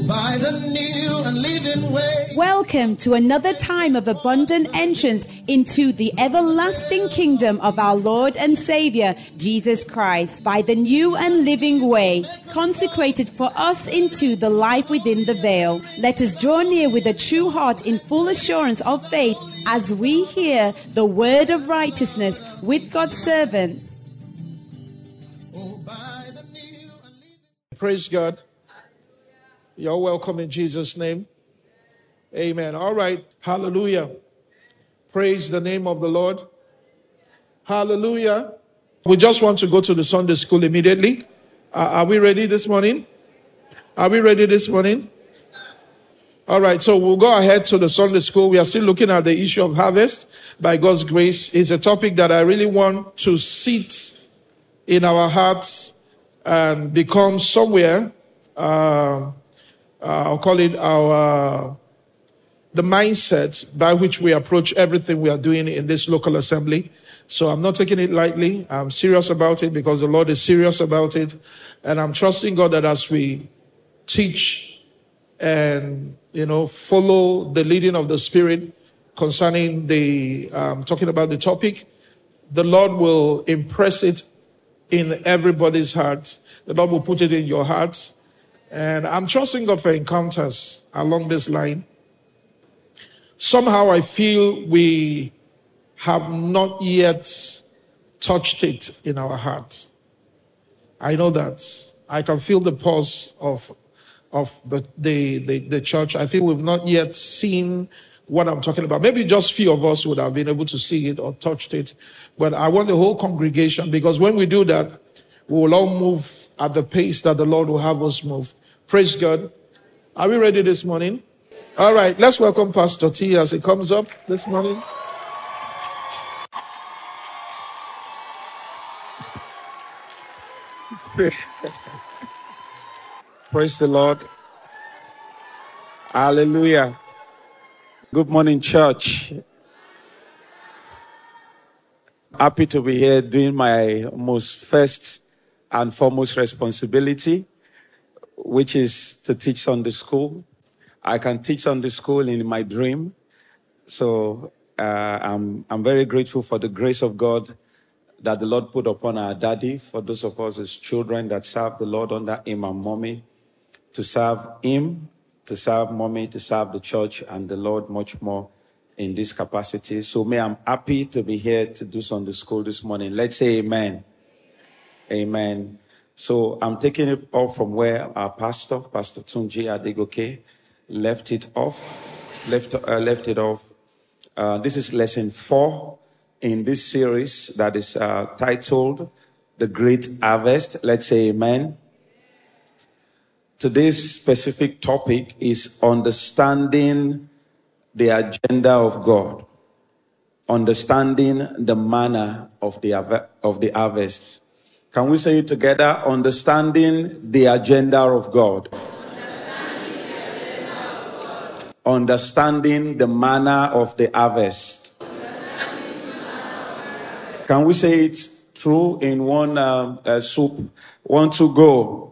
by the new and living way. Welcome to another time of abundant entrance into the everlasting kingdom of our Lord and Savior, Jesus Christ, by the new and living way, consecrated for us into the life within the veil. Let us draw near with a true heart in full assurance of faith as we hear the word of righteousness with God's servant. Praise God. You're welcome in Jesus' name. Amen. All right. Hallelujah. Praise the name of the Lord. Hallelujah. We just want to go to the Sunday school immediately. Are we ready this morning? Are we ready this morning? All right. So we'll go ahead to the Sunday school. We are still looking at the issue of harvest. By God's grace, it's a topic that I really want to sit in our hearts and become somewhere. I'll call it the mindset by which we approach everything we are doing in this local assembly. So I'm not taking it lightly. I'm serious about it because the Lord is serious about it. And I'm trusting God that as we teach and, follow the leading of the Spirit concerning talking about the topic, the Lord will impress it in everybody's heart. The Lord will put it in your heart. And I'm trusting God for encounters along this line. Somehow I feel we have not yet touched it in our heart. I know that. I can feel the pulse of the church. I feel we've not yet seen what I'm talking about. Maybe just few of us would have been able to see it or touched it. But I want the whole congregation, because when we do that, we will all move at the pace that the Lord will have us move. Praise God. Are we ready this morning? All right, let's welcome Pastor T as he comes up this morning. Praise the Lord. Hallelujah. Good morning, church. Happy to be here doing my most first and foremost responsibility, which is to teach Sunday school. I can teach Sunday school in my dream. So I'm very grateful for the grace of God that the Lord put upon our daddy, for those of us as children that serve the Lord under him and mommy, to serve him, to serve mommy, to serve the church and the Lord much more in this capacity. So I'm happy to be here to do Sunday school this morning. Let's say amen. Amen. So I'm taking it off from where our Pastor Tunji Adegoke, left it off. This is lesson 4 in this series that is titled The Great Harvest. Let's say amen. Today's specific topic is understanding the agenda of God, understanding the manner of the harvest. Can we say it together? Understanding the agenda of God. Understanding the manner of the harvest. Can we say it through in one soup? 1, 2, go.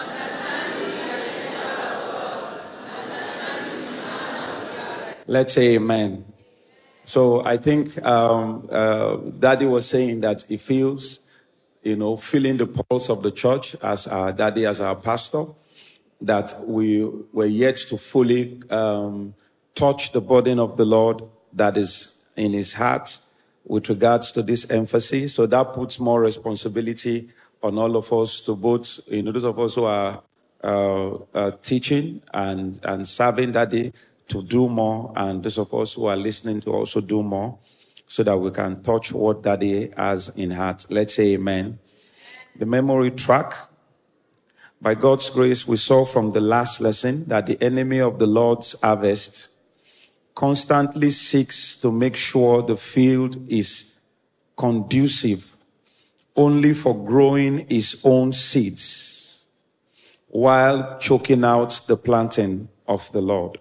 Let's say amen. So I think Daddy was saying that he feels, feeling the pulse of the church as our daddy, as our pastor, that we were yet to fully touch the burden of the Lord that is in his heart with regards to this emphasis. So that puts more responsibility on all of us to both, those of us who are teaching and serving Daddy to do more, and those of us who are listening to also do more, so that we can touch what Daddy has in heart. Let's say amen. The memory track. By God's grace, we saw from the last lesson that the enemy of the Lord's harvest constantly seeks to make sure the field is conducive only for growing his own seeds, while choking out the planting of the Lord.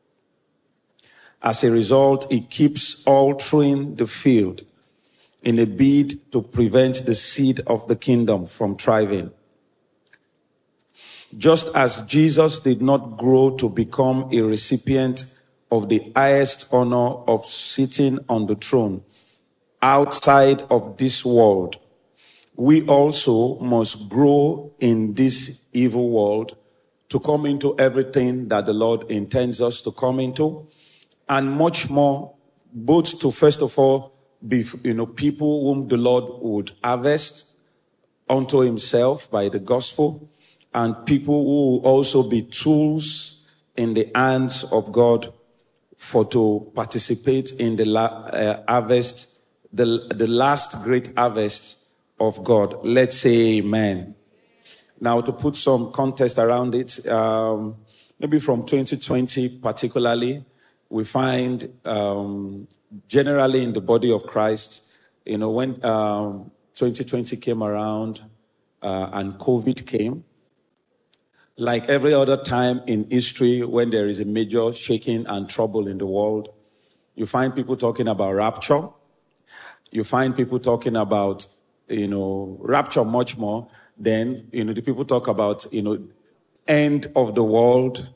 As a result, he keeps altering the field in a bid to prevent the seed of the kingdom from thriving. Just as Jesus did not grow to become a recipient of the highest honor of sitting on the throne outside of this world, we also must grow in this evil world to come into everything that the Lord intends us to come into, and much more, both to first of all be, people whom the Lord would harvest unto himself by the gospel, and people who will also be tools in the hands of God to participate in the harvest, the last great harvest of God. Let's say amen. Now, to put some context around it, maybe from 2020 particularly, we find generally in the body of Christ, when 2020 came around and COVID came, like every other time in history when there is a major shaking and trouble in the world, you find people talking about rapture. You find people talking about, rapture much more than, the people talk about, end of the world.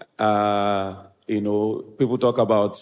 People talk about,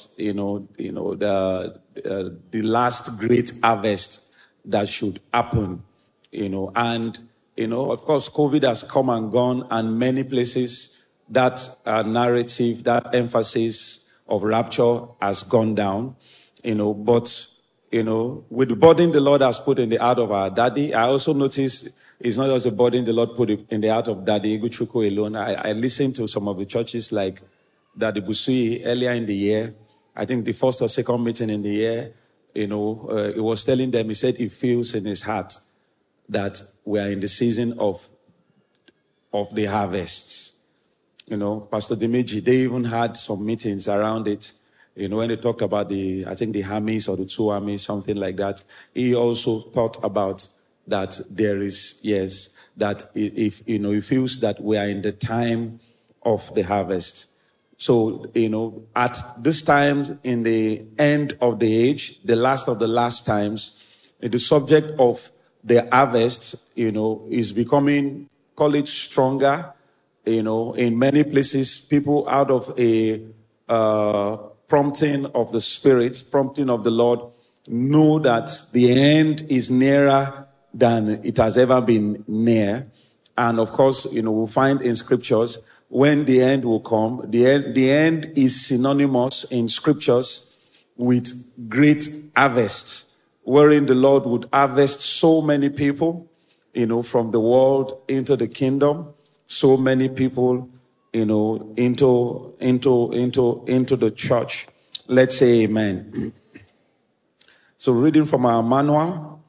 the last great harvest that should happen, and, of course, COVID has come and gone, and many places that narrative, that emphasis of rapture has gone down, but, with the burden the Lord has put in the heart of our daddy, I also noticed it's not just a burden the Lord put in the heart of Daddy Iguchuku alone. I listened to some of the churches like Daddy Busui earlier in the year. I think the first or second meeting in the year, he was telling them, he said he feels in his heart that we are in the season of the harvest. Pastor Dimeji, they even had some meetings around it. When they talked about the armies or the 2 armies, something like that. He also thought about that there is, that if, he feels that we are in the time of the harvest. So, at this time, in the end of the age, the last of the last times, the subject of the harvest, is becoming, call it stronger. In many places, people out of a prompting of the Spirit, prompting of the Lord, know that the end is nearer than it has ever been near. And of course, we'll find in scriptures when the end will come. The end is synonymous in scriptures with great harvest, wherein the Lord would harvest so many people, from the world into the kingdom, so many people, into the church. Let's say amen. So reading from our manual,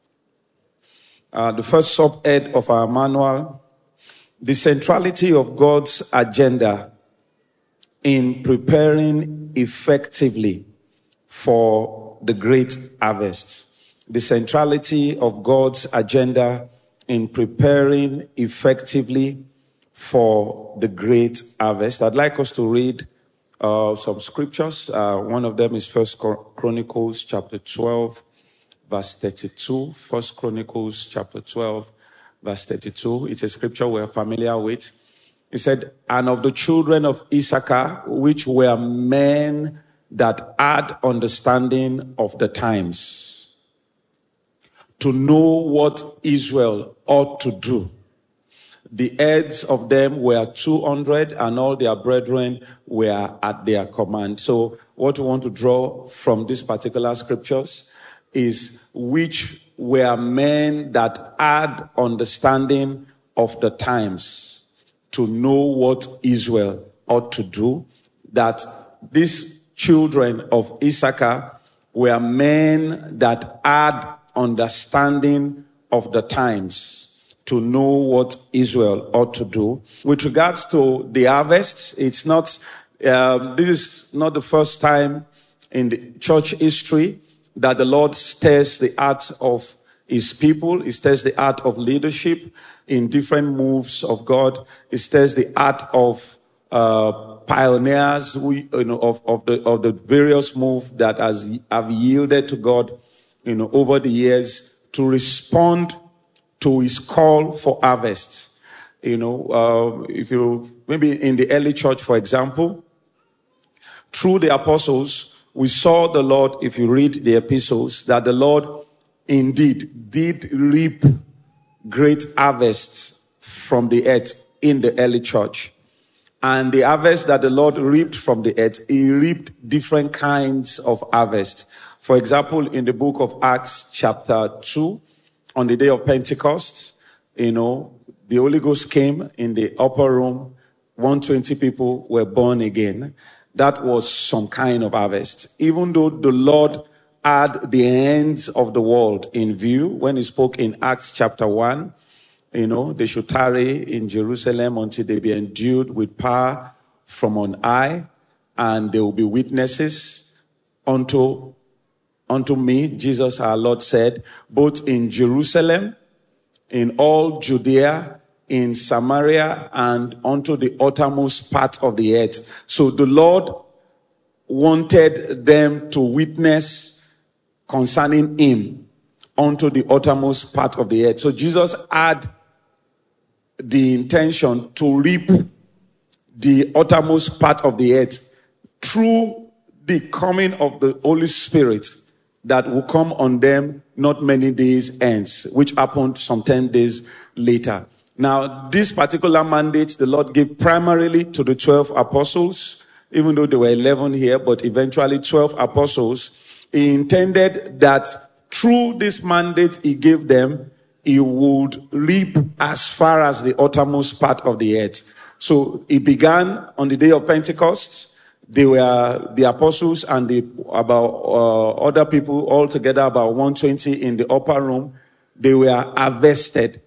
the first subhead of our manual, the centrality of God's agenda in preparing effectively for the great harvest. The centrality of God's agenda in preparing effectively for the great harvest. I'd like us to read some scriptures. One of them is 1 Chronicles chapter 12, verse 32. 1 Chronicles chapter 12, verse 32. It's a scripture we're familiar with. It said, "And of the children of Issachar, which were men that had understanding of the times, to know what Israel ought to do. The heads of them were 200, and all their brethren were at their command." So what we want to draw from these particular scriptures is which were men that had understanding of the times, to know what Israel ought to do. That these children of Issachar were men that had understanding of the times, to know what Israel ought to do. With regards to the harvest, it's not, this is not the first time in the church history that the Lord stirs the heart of his people. He stirs the heart of leadership in different moves of God. He stirs the heart of pioneers of the various moves that have yielded to God, over the years, to respond to his call for harvest. If you, maybe in the early church, for example, through the apostles, we saw the Lord, if you read the epistles, that the Lord indeed did reap great harvests from the earth in the early church. And the harvest that the Lord reaped from the earth, he reaped different kinds of harvest. For example, in the book of Acts chapter 2, on the day of Pentecost, the Holy Ghost came in the upper room, 120 people were born again. That was some kind of harvest. Even though the Lord had the ends of the world in view, when he spoke in Acts chapter 1, they should tarry in Jerusalem until they be endued with power from on high, and they will be witnesses unto me, Jesus our Lord said, both in Jerusalem, in all Judea, in Samaria, and unto the uttermost part of the earth. So the Lord wanted them to witness concerning him unto the uttermost part of the earth. So Jesus had the intention to reap the uttermost part of the earth through the coming of the Holy Spirit that will come on them not many days hence, which happened some 10 days later. Now, this particular mandate the Lord gave primarily to the 12 apostles, even though there were 11 here, but eventually 12 apostles. He intended that through this mandate he gave them, he would reap as far as the uttermost part of the earth. So it began on the day of Pentecost. They were the apostles and other people, altogether about 120 in the upper room. They were harvested,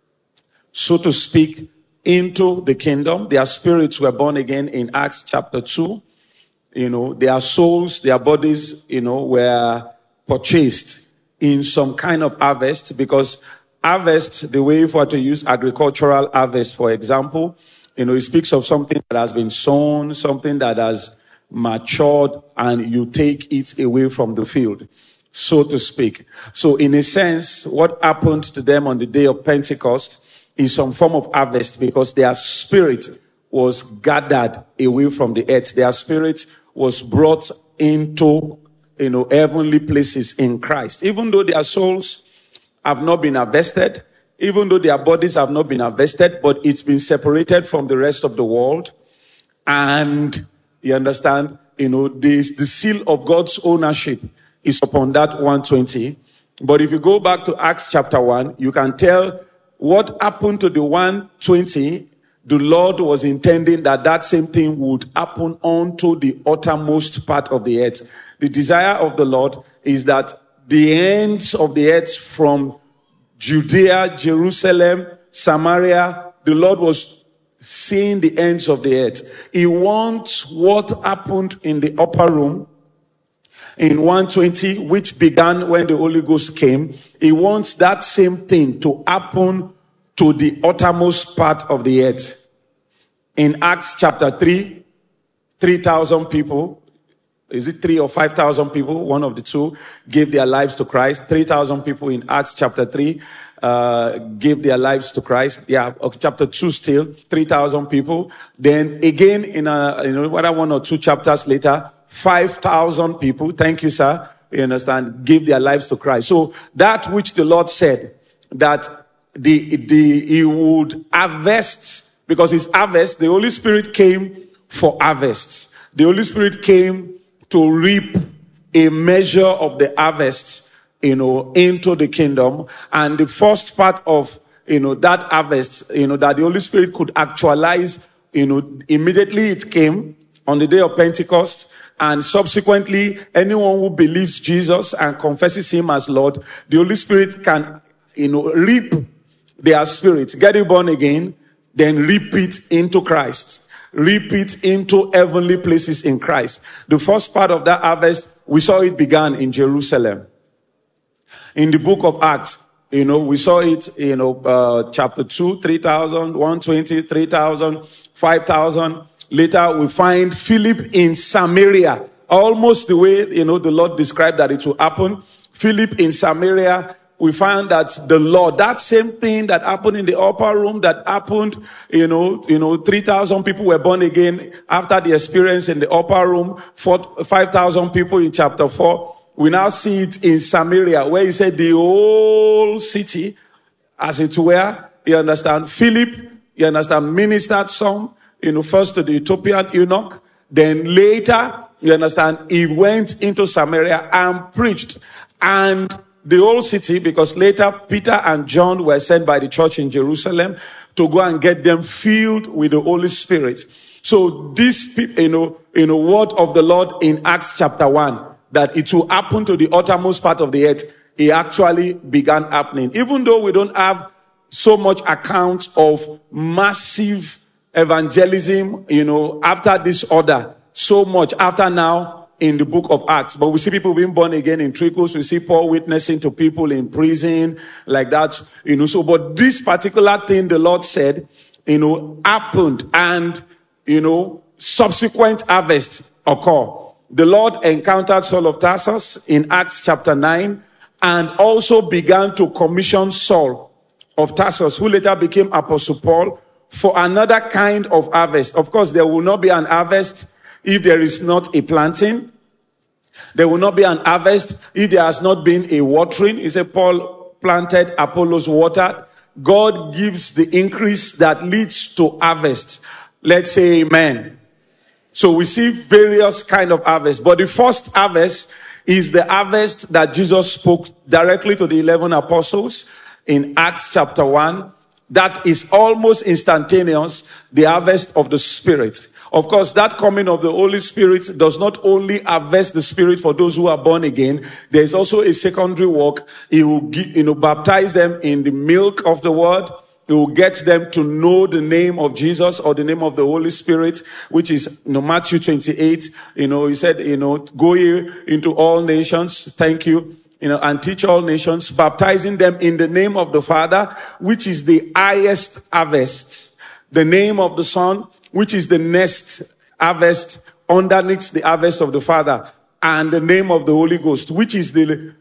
so to speak, into the kingdom. Their spirits were born again in Acts chapter 2. Their souls, their bodies, were purchased in some kind of harvest, because harvest, the way if we were to use agricultural harvest, for example, it speaks of something that has been sown, something that has matured, and you take it away from the field, so to speak. So in a sense, what happened to them on the day of Pentecost is some form of harvest, because their spirit was gathered away from the earth. Their spirit was brought into, heavenly places in Christ. Even though their souls have not been harvested, even though their bodies have not been harvested, but it's been separated from the rest of the world. And you understand, the seal of God's ownership is upon that 120. But if you go back to Acts chapter 1, you can tell what happened to the 120. The Lord was intending that same thing would happen onto the uttermost part of the earth. The desire of the Lord is that the ends of the earth, from Judea, Jerusalem, Samaria, the Lord was seeing the ends of the earth. He wants what happened in the upper room in 120, which began when the Holy Ghost came. He wants that same thing to happen to the uttermost part of the earth. In Acts chapter 3, 3,000 people, is it 3 or 5,000 people? One of the two gave their lives to Christ. 3,000 people in Acts chapter 3 gave their lives to Christ. Yeah, chapter 2 still, 3,000 people. Then again in whether 1 or 2 chapters later, 5,000 people, thank you sir, you understand, gave their lives to Christ. So that which the Lord said, that he would harvest, because his harvest, the Holy Spirit came for harvest. The Holy Spirit came to reap a measure of the harvest, into the kingdom. And the first part of, that harvest, that the Holy Spirit could actualize, immediately it came on the day of Pentecost. And subsequently, anyone who believes Jesus and confesses him as Lord, the Holy Spirit can, reap their spirit, get it born again, then reap it into Christ. Reap it into heavenly places in Christ. The first part of that harvest, we saw it began in Jerusalem. In the book of Acts, we saw it, chapter 2, 3,000, 120, 3,000, 5,000. Later, we find Philip in Samaria. Almost the way, the Lord described that it will happen. Philip in Samaria we find that the Lord, that same thing that happened in the upper room, that happened, 3,000 people were born again after the experience in the upper room, 5,000 people in chapter 4. We now see it in Samaria, where he said the whole city, as it were, you understand, Philip, you understand, ministered some, first to the Ethiopian eunuch, then later, you understand, he went into Samaria and preached. And the whole city, because later Peter and John were sent by the church in Jerusalem to go and get them filled with the Holy Spirit. So this, word of the Lord in Acts chapter 1, that it will happen to the uttermost part of the earth, it actually began happening. Even though we don't have so much account of massive evangelism, after this order, so much after now in the book of Acts. But we see people being born again in trickles. We see Paul witnessing to people in prison, like that, but this particular thing the Lord said, happened, and, subsequent harvest occur. The Lord encountered Saul of Tarsus in Acts chapter 9, and also began to commission Saul of Tarsus, who later became Apostle Paul, for another kind of harvest. Of course, there will not be an harvest if there is not a planting. There will not be an harvest if there has not been a watering. He said, Paul planted, Apollos watered. God gives the increase that leads to harvest. Let's say amen. So we see various kind of harvest. But the first harvest is the harvest that Jesus spoke directly to the 11 apostles in Acts chapter 1. That is almost instantaneous, the harvest of the Spirit. Of course, that coming of the Holy Spirit does not only harvest the Spirit for those who are born again. There is also a secondary work. He will baptize them in the milk of the word. He will get them to know the name of Jesus or the name of the Holy Spirit, which is Matthew 28. He said, go ye into all nations. Thank you. And teach all nations, baptizing them in the name of the Father, which is the highest harvest. The name of the Son, which is the next harvest underneath the harvest of the Father, and the name of the Holy Ghost, which is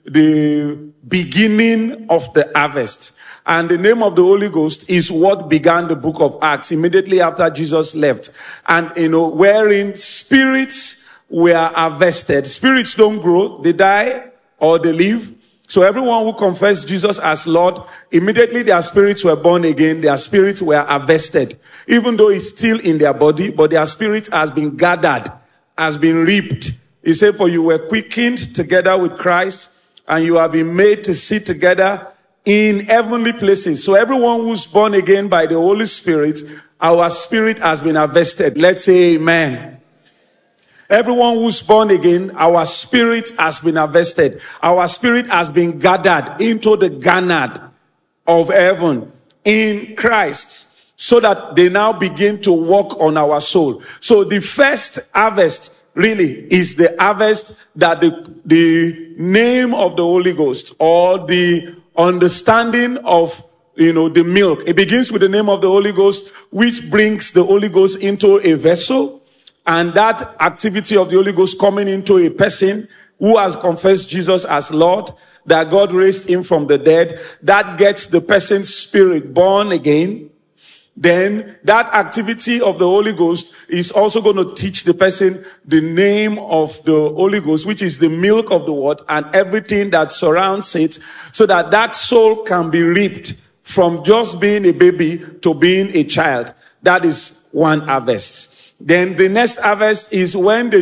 the beginning of the harvest. And the name of the Holy Ghost is what began the book of Acts immediately after Jesus left. And, wherein spirits were harvested. Spirits don't grow, they die or they live. So everyone who confessed Jesus as Lord, immediately their spirits were born again, their spirits were harvested. Even though it's still in their body, but their spirit has been gathered, has been reaped. He said, for you were quickened together with Christ, and you have been made to sit together in heavenly places. So everyone who's born again by the Holy Spirit, our spirit has been harvested. Let's say amen. Everyone who's born again, our spirit has been harvested. Our spirit has been gathered into the garner of heaven in Christ, so that they now begin to work on our soul. So the first harvest really is the harvest that the name of the Holy Ghost, or the understanding of the milk. It begins with the name of the Holy Ghost, which brings the Holy Ghost into a vessel. And that activity of the Holy Ghost coming into a person who has confessed Jesus as Lord, that God raised him from the dead, that gets the person's spirit born again. Then that activity of the Holy Ghost is also going to teach the person the name of the Holy Ghost, which is the milk of the word, and everything that surrounds it, so that that soul can be reaped from just being a baby to being a child. That is one harvest. Then the next harvest is when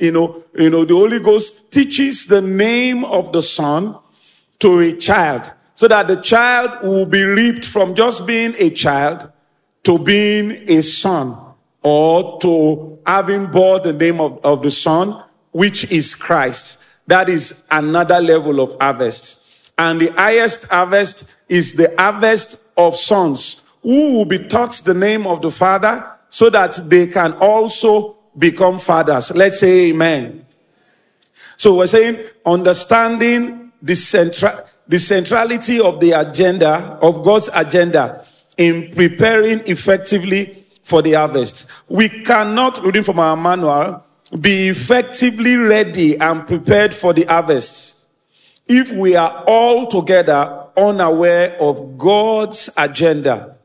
the Holy Ghost teaches the name of the Son to a child, so that the child will be reaped from just being a child to being a son, or to having borne the name of the Son, which is Christ. That is another level of harvest. And the highest harvest is the harvest of sons who will be taught the name of the Father, so that they can also become fathers. Let's say amen. So we're saying understanding the centrality of the agenda, of God's agenda, in preparing effectively for the harvest. We cannot, reading from our manual, be effectively ready and prepared for the harvest if we are all together unaware of God's agenda,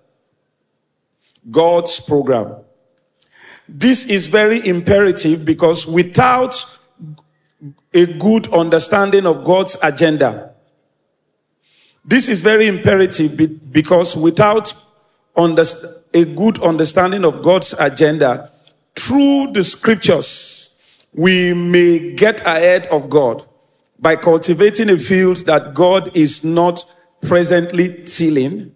God's program. This is very imperative because without a good understanding of God's agenda, this is very imperative because without a good understanding of God's agenda, through the scriptures, we may get ahead of God by cultivating a field that God is not presently tilling,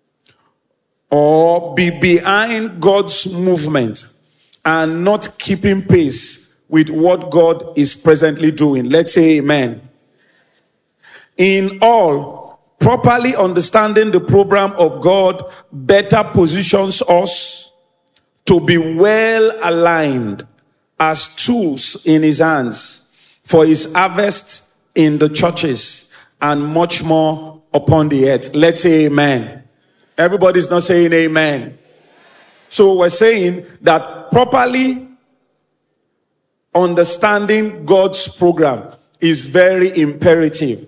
or be behind God's movement and not keeping pace with what God is presently doing. Let's say amen. In all, properly understanding the program of God better positions us to be well aligned as tools in his hands for his harvest in the churches and much more upon the earth. Let's say amen. Everybody's not saying amen. So we're saying that properly understanding God's program is very imperative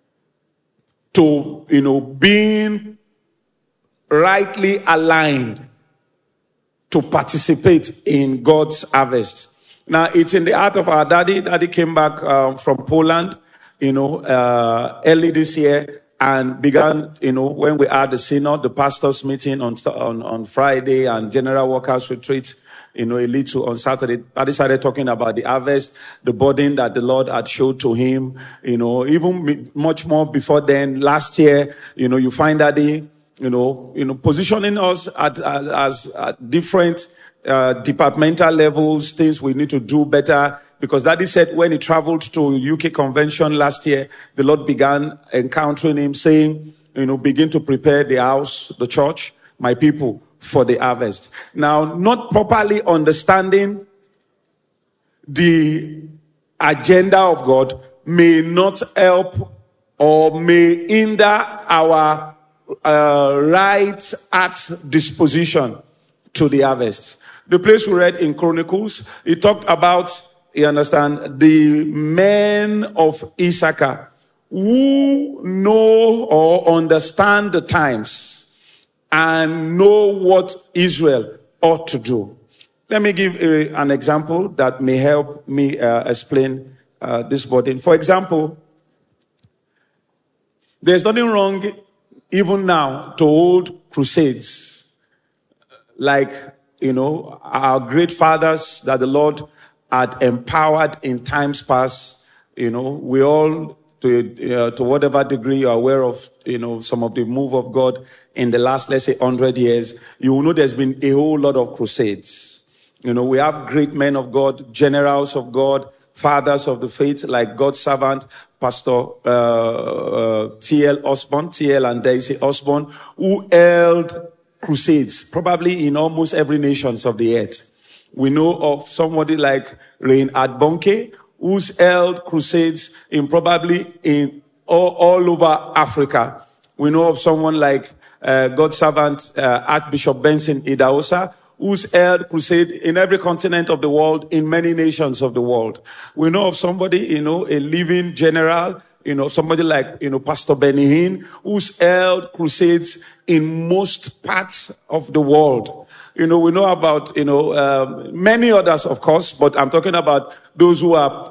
to, being rightly aligned to participate in God's harvest. Now, it's in the heart of our daddy. Daddy came back from Poland, early this year, and began, when we had the synod, the pastors' meeting on Friday, and general workers' retreat, a little on Saturday. Daddy started talking about the harvest, the burden that the Lord had showed to him, even much more before then. Last year, you find Daddy, positioning us at different departmental levels, things we need to do better. Because Daddy said when he traveled to UK convention last year, the Lord began encountering him, saying, begin to prepare the house, the church, my people, for the harvest. Now, not properly understanding the agenda of God may not help or may hinder our right at disposition to the harvest. The place we read in Chronicles, it talked about, you understand, the men of Issachar who know or understand the times and know what Israel ought to do. Let me give an example that may help me explain this burden. For example, there's nothing wrong even now to hold crusades like, our great fathers that the Lord had empowered in times past. We all, to whatever degree you're aware of, some of the move of God in the last, let's say, 100 years, you will know there's been a whole lot of crusades. We have great men of God, generals of God, fathers of the faith, like God's servant, Pastor T.L. Osborne, T.L. and Daisy Osborne, who held crusades, probably in almost every nation of the earth. We know of somebody like Reinhard Bonnke, who's held crusades in all over Africa. We know of someone like God's servant Archbishop Benson Idahosa, who's held crusade in every continent of the world, in many nations of the world. We know of somebody, a living general, somebody like, Pastor Benny Hinn, who's held crusades in most parts of the world. We know about, many others, of course, but I'm talking about those who are,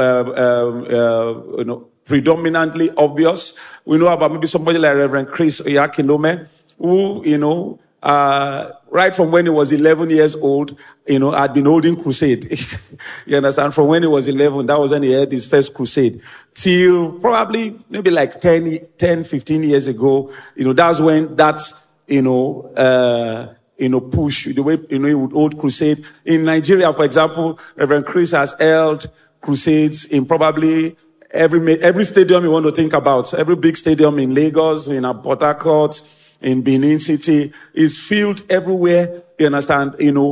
predominantly obvious. We know about maybe somebody like Reverend Chris Oyakhilome, who, right from when he was 11 years old, had been holding crusade. You understand? From when he was 11, that was when he had his first crusade. Till probably maybe like 10, 15 years ago, that's when that, push, the way, he would hold crusade. In Nigeria, for example, Reverend Chris has held crusades in probably every stadium you want to think about. Every big stadium in Lagos, in Port Harcourt, in Benin City, is filled everywhere. You understand?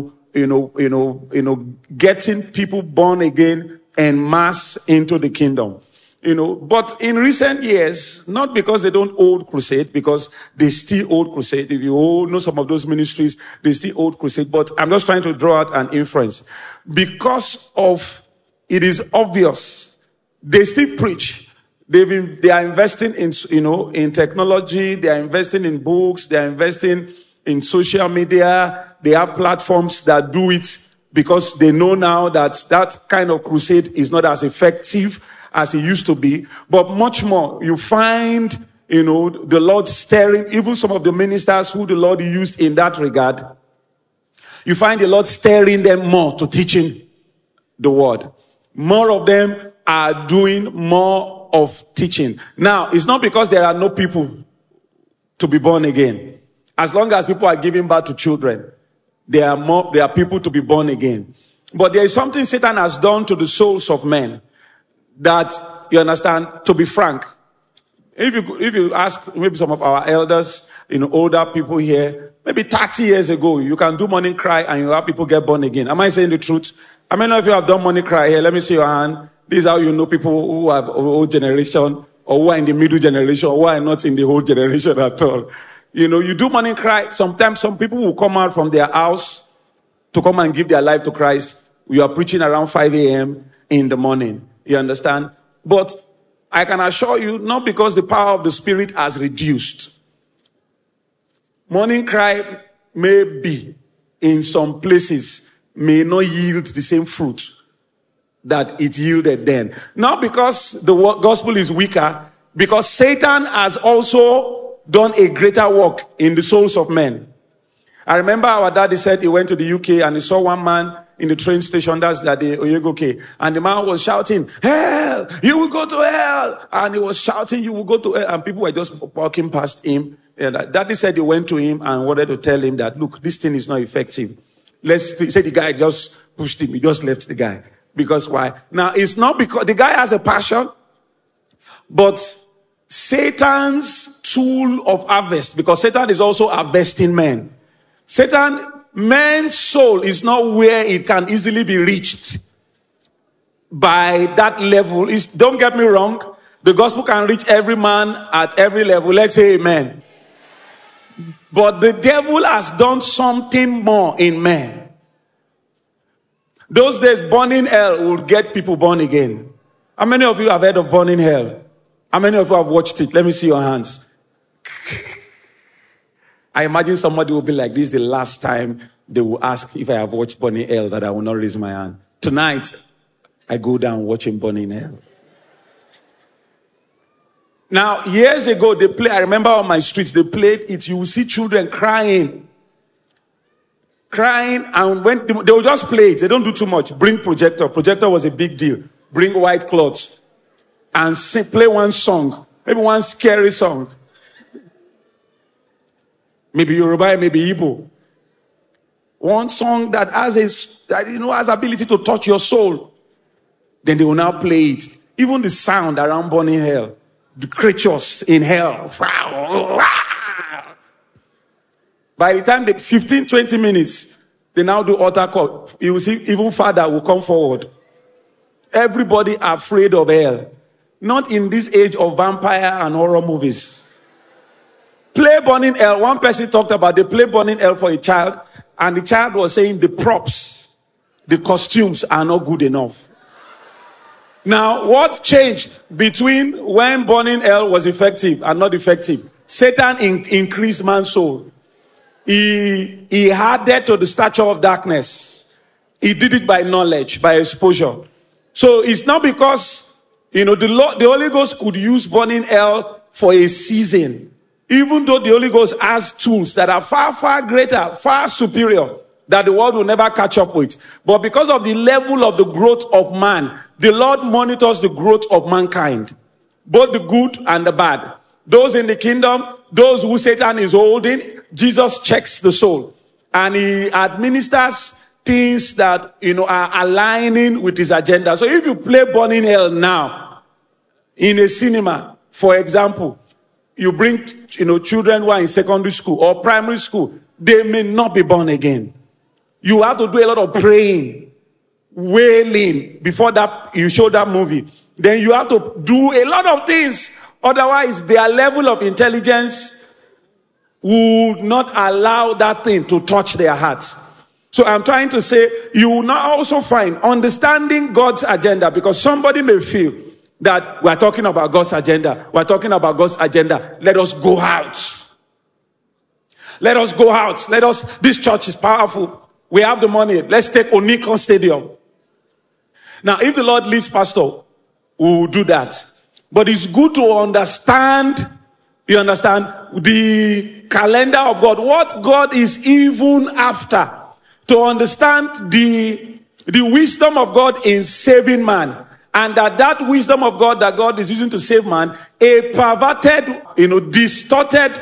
Getting people born again en masse into the kingdom. But in recent years, not because they don't hold crusade, because they still hold crusade. If you all know some of those ministries, they still hold crusade. But I'm just trying to draw out an inference. Because of, it is obvious, they still preach. They are investing in, in technology. They are investing in books. They are investing in social media. They have platforms that do it because they know now that that kind of crusade is not as effective as it used to be. But much more, you find, the Lord stirring, even some of the ministers who the Lord used in that regard, you find the Lord stirring them more to teaching the word. More of them are doing more of teaching. Now, it's not because there are no people to be born again. As long as people are giving birth to children, there are people to be born again. But there is something Satan has done to the souls of men that, you understand, to be frank, if you ask maybe some of our elders, older people here, maybe 30 years ago, you can do morning cry and you have people get born again. Am I saying the truth? How many of you have done morning cry here? Let me see your hand. This is how you know people who are old generation or who are in the middle generation or who are not in the whole generation at all. You do morning cry. Sometimes some people will come out from their house to come and give their life to Christ. We are preaching around 5 a.m. in the morning. You understand? But I can assure you, not because the power of the Spirit has reduced. Morning cry may be, in some places, may not yield the same fruit that it yielded then. Not because the gospel is weaker, because Satan has also done a greater work in the souls of men. I remember our daddy said he went to the UK and he saw one man in the train station, that's that day, Oyegoke, and the man was shouting, "Hell! You will go to hell!" And he was shouting, "You will go to hell!" And people were just walking past him. And daddy said he went to him and wanted to tell him that, look, this thing is not effective. He said the guy just pushed him. He just left the guy. Because why? Now, it's not because the guy has a passion, but Satan's tool of harvest, because Satan is also harvesting men. Man's soul is not where it can easily be reached by that level. Don't get me wrong. The gospel can reach every man at every level. Let's say amen. But the devil has done something more in men. Those days, burning hell would get people born again. How many of you have heard of burning hell? How many of you have watched it? Let me see your hands. I imagine somebody will be like, this is the last time they will ask if I have watched burning hell, that I will not raise my hand. Tonight, I go down watching burning hell. Now, years ago, I remember on my streets, they played it. You will see children crying, and when they will just play it. They don't do too much. Bring projector. Projector was a big deal. Bring white cloth and play one song, maybe one scary song. Maybe Yoruba, maybe Igbo. One song that has ability to touch your soul. Then they will now play it. Even the sound around burning hell. The creatures in hell. By the time 15, 20 minutes, they now do altar call. You will see even Father will come forward. Everybody afraid of hell. Not in this age of vampire and horror movies. Play burning hell. One person talked about they play burning hell for a child, and the child was saying the props, the costumes are not good enough. Now, what changed between when burning hell was effective and not effective? Satan increased man's soul. He added to the stature of darkness. He did it by knowledge, by exposure. So it's not because, the Holy Ghost could use burning hell for a season. Even though the Holy Ghost has tools that are far, far greater, far superior, that the world will never catch up with. But because of the level of the growth of man, the Lord monitors the growth of mankind. Both the good and the bad. Those in the kingdom, those who Satan is holding, Jesus checks the soul. And he administers things that, are aligning with his agenda. So if you play burning hell now, in a cinema, for example, you bring, children who are in secondary school or primary school, they may not be born again. You have to do a lot of praying, wailing before that you show that movie. Then you have to do a lot of things. Otherwise, their level of intelligence will not allow that thing to touch their hearts. So I'm trying to say, you will now also find understanding God's agenda, because somebody may feel that we're talking about God's agenda. We're talking about God's agenda. Let us go out. Let us go out. This church is powerful. We have the money. Let's take Onikon Stadium. Now, if the Lord leads pastor, we will do that. But it's good to understand, the calendar of God. What God is even after. To understand the wisdom of God in saving man. And that wisdom of God that God is using to save man, a perverted, distorted,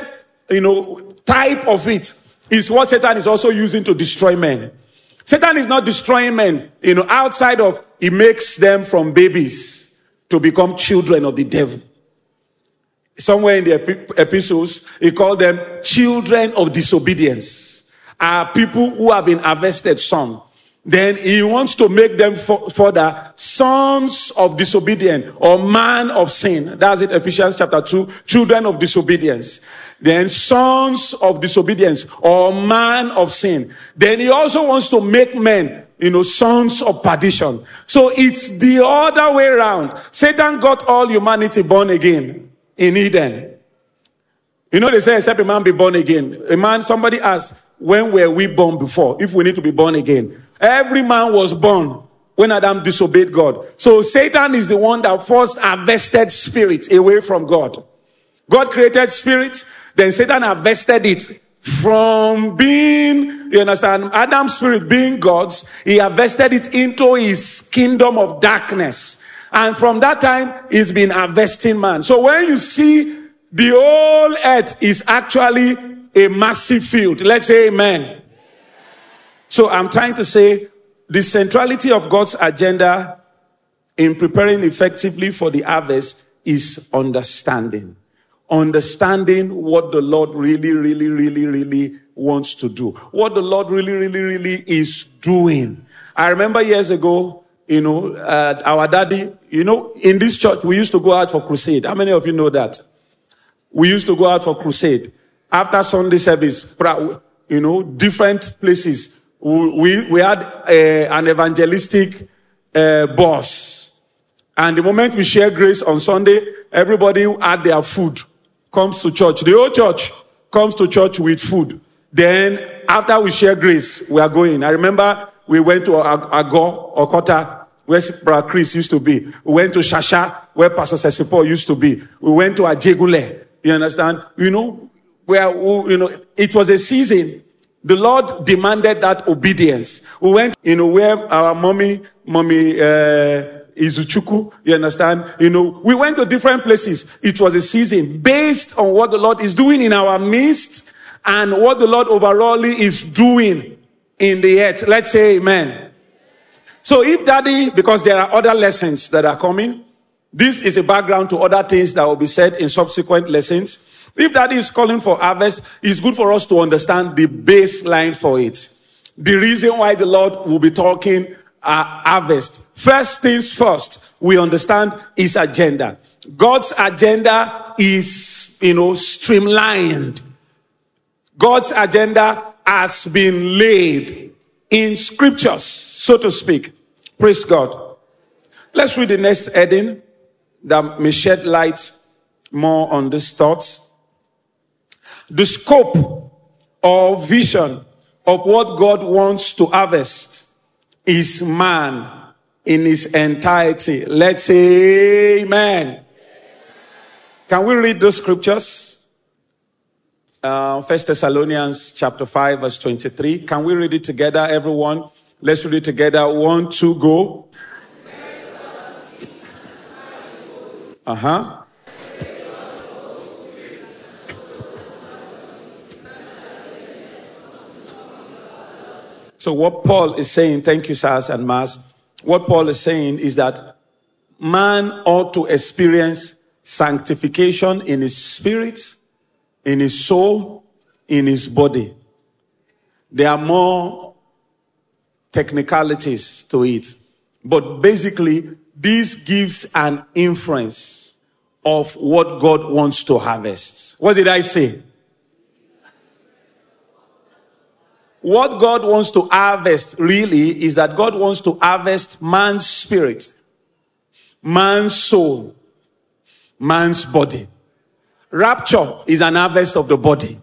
type of it is what Satan is also using to destroy men. Satan is not destroying men, outside of, he makes them from babies to become children of the devil. Somewhere in the epistles, he called them children of disobedience. Are people who have been harvested some. Then he wants to make them further sons of disobedience or man of sin. That's it, Ephesians chapter 2, children of disobedience. Then sons of disobedience or man of sin. Then he also wants to make men, sons of perdition. So it's the other way around. Satan got all humanity born again in Eden. They say except a man be born again. Somebody asked, when were we born before? If we need to be born again. Every man was born when Adam disobeyed God. So Satan is the one that first harvested spirit away from God. God created spirit, then Satan harvested it from being, Adam's spirit being God's. He harvested it into his kingdom of darkness. And from that time, he's been harvesting man. So when you see the whole earth is actually a massive field. Let's say amen. So I'm trying to say the centrality of God's agenda in preparing effectively for the harvest is understanding. Understanding what the Lord really wants to do. What the Lord really is doing. I remember years ago, our daddy, in this church, we used to go out for crusade. How many of you know that? We used to go out for crusade. After Sunday service, different places. We had an evangelistic boss. And the moment we share grace on Sunday, everybody who had their food comes to church. The whole church comes to church with food. Then after we share grace, we are going. I remember we went to Agor, Okota, where Brother Chris used to be. We went to Shasha, where Pastor Sesipo used to be. We went to Ajegule. You understand? It was a season. The Lord demanded that obedience. We went, where our mommy Izuchuku, you understand? We went to different places. It was a season based on what the Lord is doing in our midst and what the Lord overall is doing in the earth. Let's say amen. So if daddy, because there are other lessons that are coming, this is a background to other things that will be said in subsequent lessons. If daddy is calling for harvest, it's good for us to understand the baseline for it. The reason why the Lord will be talking harvest. First things first, we understand his agenda. God's agenda is, streamlined. God's agenda has been laid in scriptures, so to speak. Praise God. Let's read the next heading that may shed light more on these thoughts. The scope or vision of what God wants to harvest is man in his entirety. Let's say amen. Can we read those scriptures? 1 Thessalonians chapter 5 verse 23. Can we read it together, everyone? Let's read it together. 1, 2, go. So what Paul is saying, thank you, sirs and mas. What Paul is saying is that man ought to experience sanctification in his spirit, in his soul, in his body. There are more technicalities to it. But basically, this gives an inference of what God wants to harvest. What did I say? What God wants to harvest really is that God wants to harvest man's spirit. man's soul, man's body. Rapture is an harvest of the body.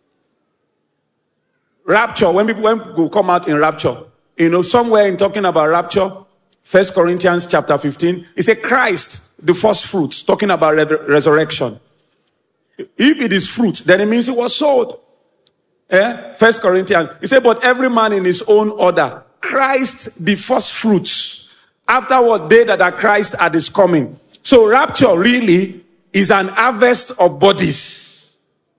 Rapture, when people come out in rapture, somewhere in talking about rapture, 1 Corinthians chapter 15, it says Christ, the first fruits, talking about resurrection. If it is fruit, then it means it was sold. 1 Corinthians, it said, but every man in his own order. Christ, the first fruits. Afterward, they that are Christ at his coming. So rapture really is an harvest of bodies.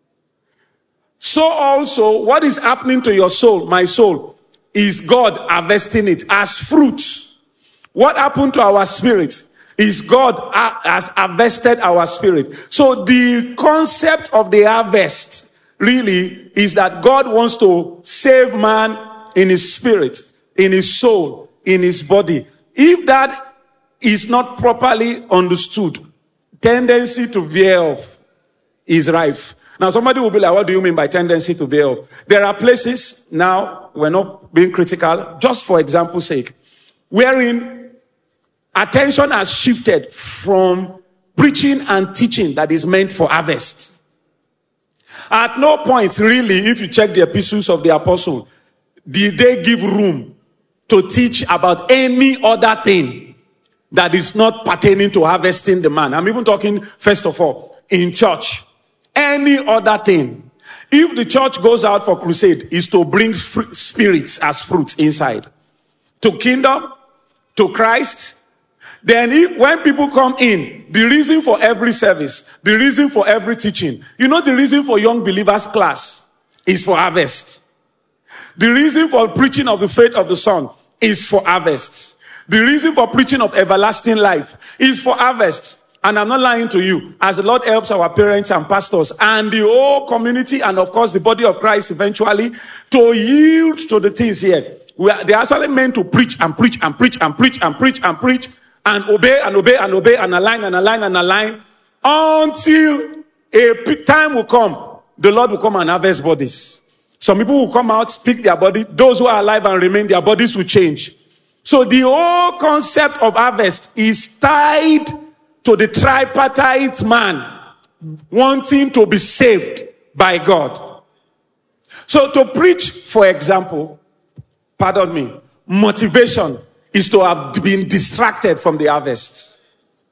So also, what is happening to your soul, my soul, is God harvesting it as fruit. What happened to our spirit is God has harvested our spirit. So the concept of the harvest really is that God wants to save man in his spirit, in his soul, in his body. If that is not properly understood, tendency to veer off is rife. Now somebody will be like, what do you mean by tendency to veer off? There are places, now we're not being critical, just for example's sake, wherein attention has shifted from preaching and teaching that is meant for harvest. At no point, really, if you check the epistles of the apostle, did they give room to teach about any other thing that is not pertaining to harvesting the man. I'm even talking, first of all, in church. Any other thing. If the church goes out for crusade, is to bring spirits as fruit inside. To kingdom, to Christ. Then when people come in, the reason for every service, the reason for every teaching, the reason for young believers class is for harvest. The reason for preaching of the faith of the Son is for harvest. The reason for preaching of everlasting life is for harvest. And I'm not lying to you. As the Lord helps our parents and pastors and the whole community and of course the body of Christ eventually to yield to the things here. They're actually meant to preach and preach and preach and preach and preach and preach and obey and obey and obey and align and align and align until a time will come. The Lord will come and harvest bodies. Some people will come out, speak their body. Those who are alive and remain, their bodies will change. So the whole concept of harvest is tied to the tripartite man wanting to be saved by God. So to preach, for example, motivation is to have been distracted from the harvest.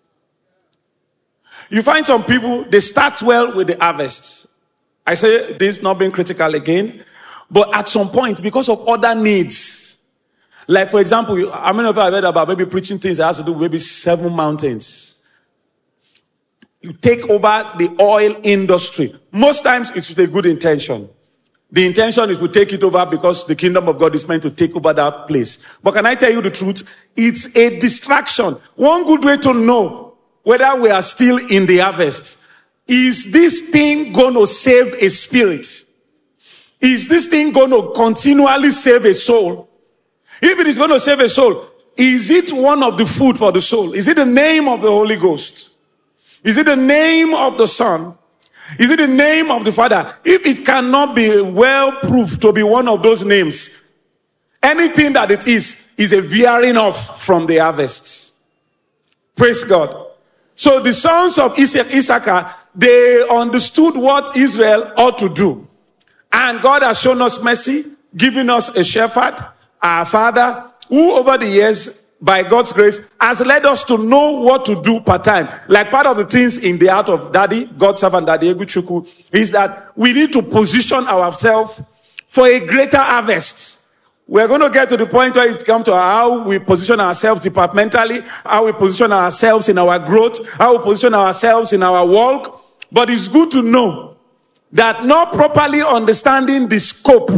You find some people, they start well with the harvest. I say this not being critical again, but at some point, because of other needs, like for example, how many of you have heard about maybe preaching things that has to do with maybe 7 mountains? You take over the oil industry. Most times it's with a good intention. The intention is to take it over because the kingdom of God is meant to take over that place. But can I tell you the truth? It's a distraction. One good way to know whether we are still in the harvest. Is this thing going to save a spirit? Is this thing going to continually save a soul? If it is going to save a soul, is it one of the food for the soul? Is it the name of the Holy Ghost? Is it the name of the Son? Is it the name of the Father? If it cannot be well proved to be one of those names, anything that it is a veering off from the harvest. Praise God. So the sons of Issachar, they understood what Israel ought to do. And God has shown us mercy, giving us a shepherd, our father, who over the years, by God's grace, has led us to know what to do per time. Like part of the things in the heart of Daddy, God's servant Daddy Eguchukwu, is that we need to position ourselves for a greater harvest. We're going to get to the point where it comes to how we position ourselves departmentally, how we position ourselves in our growth, how we position ourselves in our walk. But it's good to know that not properly understanding the scope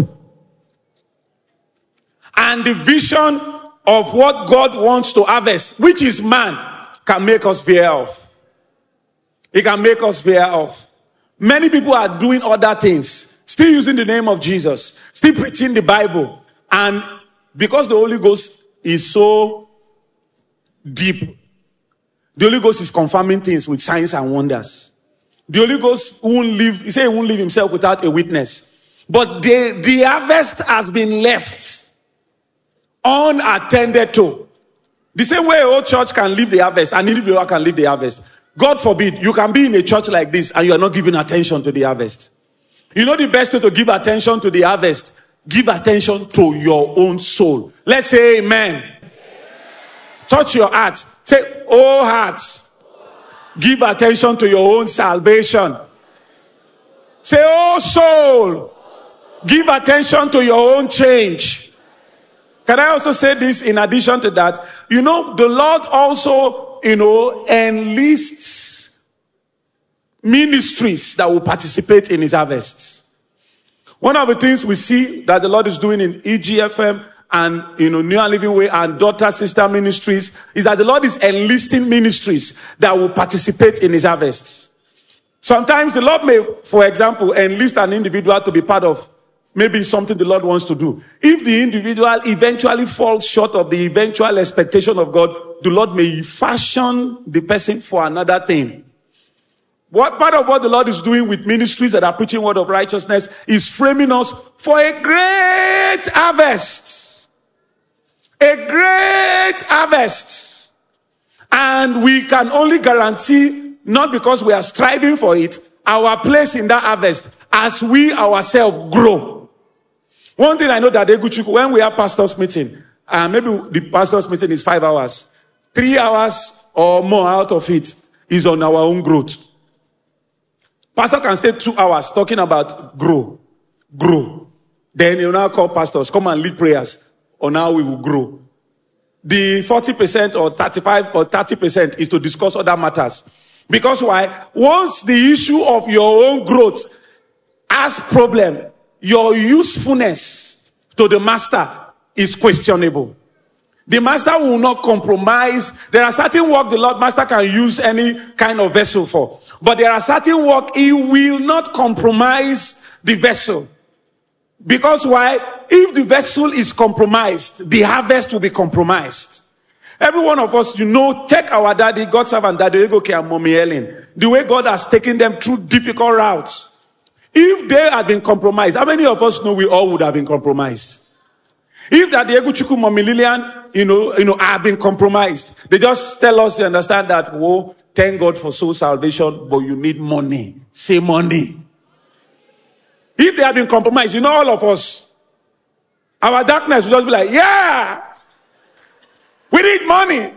and the vision of what God wants to harvest, which is man, can make us veer off. It can make us veer off. Many people are doing other things, still using the name of Jesus, still preaching the Bible. And because the Holy Ghost is so deep, the Holy Ghost is confirming things with signs and wonders. The Holy Ghost won't leave, he said he won't leave himself without a witness. But the harvest has been left unattended to. The same way a whole church can leave the harvest, an individual can leave the harvest. God forbid, you can be in a church like this and you are not giving attention to the harvest. You know the best way to give attention to the harvest? Give attention to your own soul. Let's say amen. Touch your heart. Say, oh heart, give attention to your own salvation. Say, oh soul, give attention to your own change. Can I also say this in addition to that? You know, the Lord also, enlists ministries that will participate in his harvest. One of the things we see that the Lord is doing in EGFM and, New and Living Way and daughter sister ministries is that the Lord is enlisting ministries that will participate in his harvest. Sometimes the Lord may, for example, enlist an individual to be part of maybe something the Lord wants to do. If the individual eventually falls short of the eventual expectation of God, the Lord may fashion the person for another thing. What part of what the Lord is doing with ministries that are preaching word of righteousness is framing us for a great harvest. A great harvest. And we can only guarantee, not because we are striving for it, our place in that harvest as we ourselves grow. One thing I know that Eguchuku, when we have pastors meeting, maybe the pastors meeting is 5 hours, 3 hours or more out of it is on our own growth. Pastor can stay 2 hours talking about grow. Then you now call pastors, come and lead prayers on how we will grow. The 40% or 35 or 30% is to discuss other matters. Because why? Once the issue of your own growth has problem, your usefulness to the master is questionable. The master will not compromise. There are certain work the Lord master can use any kind of vessel for. But there are certain work he will not compromise the vessel. Because why? If the vessel is compromised, the harvest will be compromised. Every one of us, take our daddy, God's servant, Daddy Egoke and Mommy Ellen. The way God has taken them through difficult routes. If they had been compromised, how many of us know we all would have been compromised? If Daddy Egochuku, Mommy Lillian, have been compromised, they just tell us, you understand that, thank God for soul salvation, but you need money. Say money. If they had been compromised, all of us, our darkness would just be like, yeah, we need money.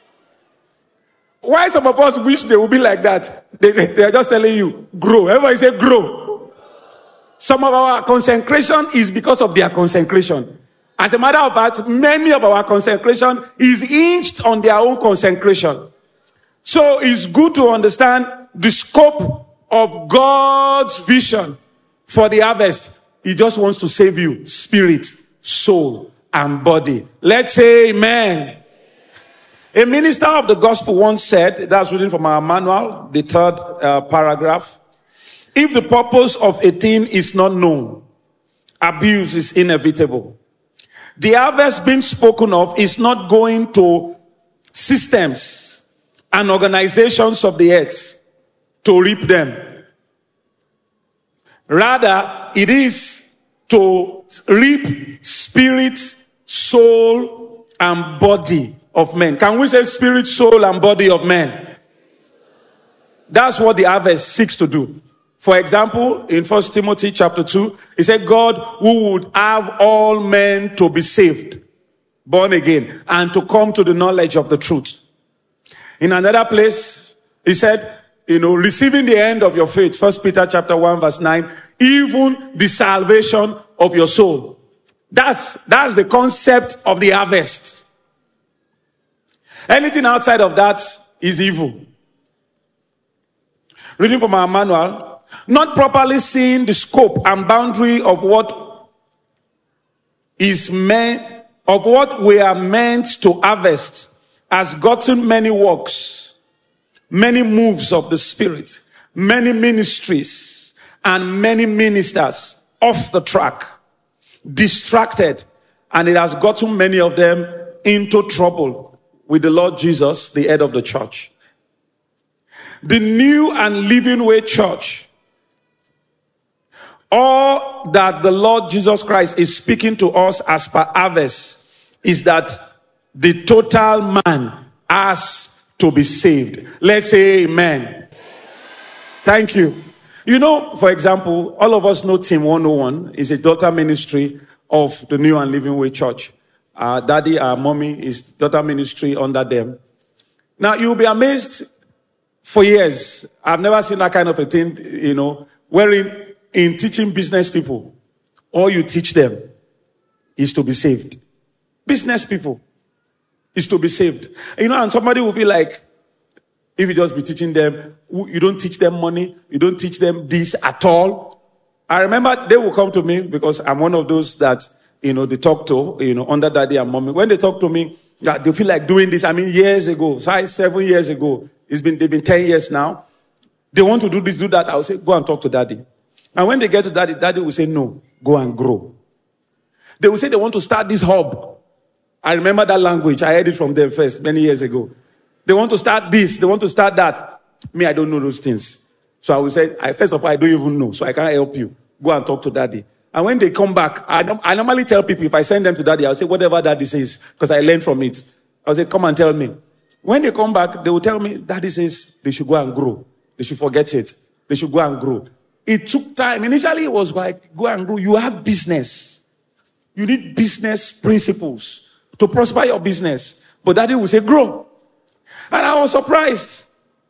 Why some of us wish they would be like that? They are just telling you, grow. Everybody say grow. Some of our consecration is because of their consecration. As a matter of fact, many of our consecration is hinged on their own consecration. So it's good to understand the scope of God's vision for the harvest. He just wants to save you, spirit, soul, and body. Let's say amen. A minister of the gospel once said, that's reading from our manual, the third paragraph, if the purpose of a thing is not known, abuse is inevitable. The harvest being spoken of is not going to systems and organizations of the earth to reap them. Rather, it is to reap spirit, soul, and body of men. Can we say spirit, soul, and body of men? That's what the harvest seeks to do. For example, in 1 Timothy chapter 2, it said, God who would have all men to be saved, born again, and to come to the knowledge of the truth. In another place, he said, receiving the end of your faith, 1 Peter chapter 1 verse 9, even the salvation of your soul. That's the concept of the harvest. Anything outside of that is evil. Reading from our manual, not properly seeing the scope and boundary of what is meant, of what we are meant to harvest, has gotten many works, many moves of the Spirit, many ministries, and many ministers off the track, distracted, and it has gotten many of them into trouble with the Lord Jesus, the head of the church. The New and Living Way Church, all that the Lord Jesus Christ is speaking to us as per harvest is that The total man has to be saved. Let's say amen. Thank you. You know, for example, all of us know Team 101 is a daughter ministry of the New and Living Way Church. Our daddy, our mommy is daughter ministry under them. Now, you'll be amazed, for years, I've never seen that kind of a thing, you know, wherein in teaching business people, all you teach them is to be saved. Business people is to be saved. You know, and somebody will feel like, if you just be teaching them, you don't teach them money, you don't teach them this at all. I remember they will come to me because I'm one of those that, you know, they talk to, you know, under daddy and mommy. When they talk to me, they feel like doing this. I mean, years ago, 7 years ago, they've been 10 years now. They want to do this, do that. I will say, go and talk to daddy. And when they get to daddy, daddy will say, no, go and grow. They will say they want to start this hub. I remember that language. I heard it from them first, many years ago. They want to start this. They want to start that. Me, I don't know those things. So I will say, first of all, I don't even know. So I can't help you. Go and talk to daddy. And when they come back, I normally tell people, if I send them to daddy, I'll say, whatever daddy says, because I learned from it. I'll say, come and tell me. When they come back, they will tell me, daddy says they should go and grow. They should forget it. They should go and grow. It took time. Initially, it was like, go and grow. You have business. You need business principles to prosper your business. But daddy will say, grow. And I was surprised.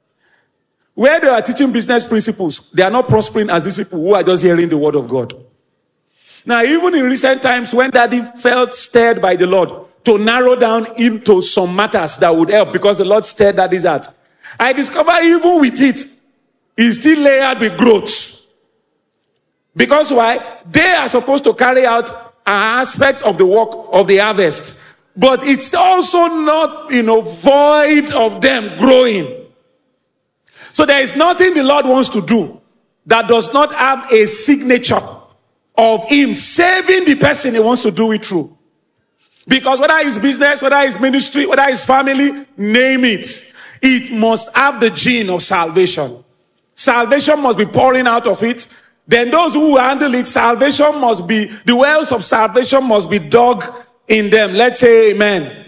Where they are teaching business principles, they are not prospering as these people who are just hearing the word of God. Now, even in recent times, when daddy felt stirred by the Lord to narrow down into some matters that would help, because the Lord stirred daddy's heart, I discovered even with it, it's still layered with growth. Because why? They are supposed to carry out an aspect of the work of the harvest. But it's also not, void of them growing. So there is nothing the Lord wants to do that does not have a signature of him saving the person he wants to do it through. Because whether it's business, whether it's ministry, whether it's family, name it. It must have the gene of salvation. Salvation must be pouring out of it. Then those who handle it, salvation must be, the wells of salvation must be dug in them. Let's say amen.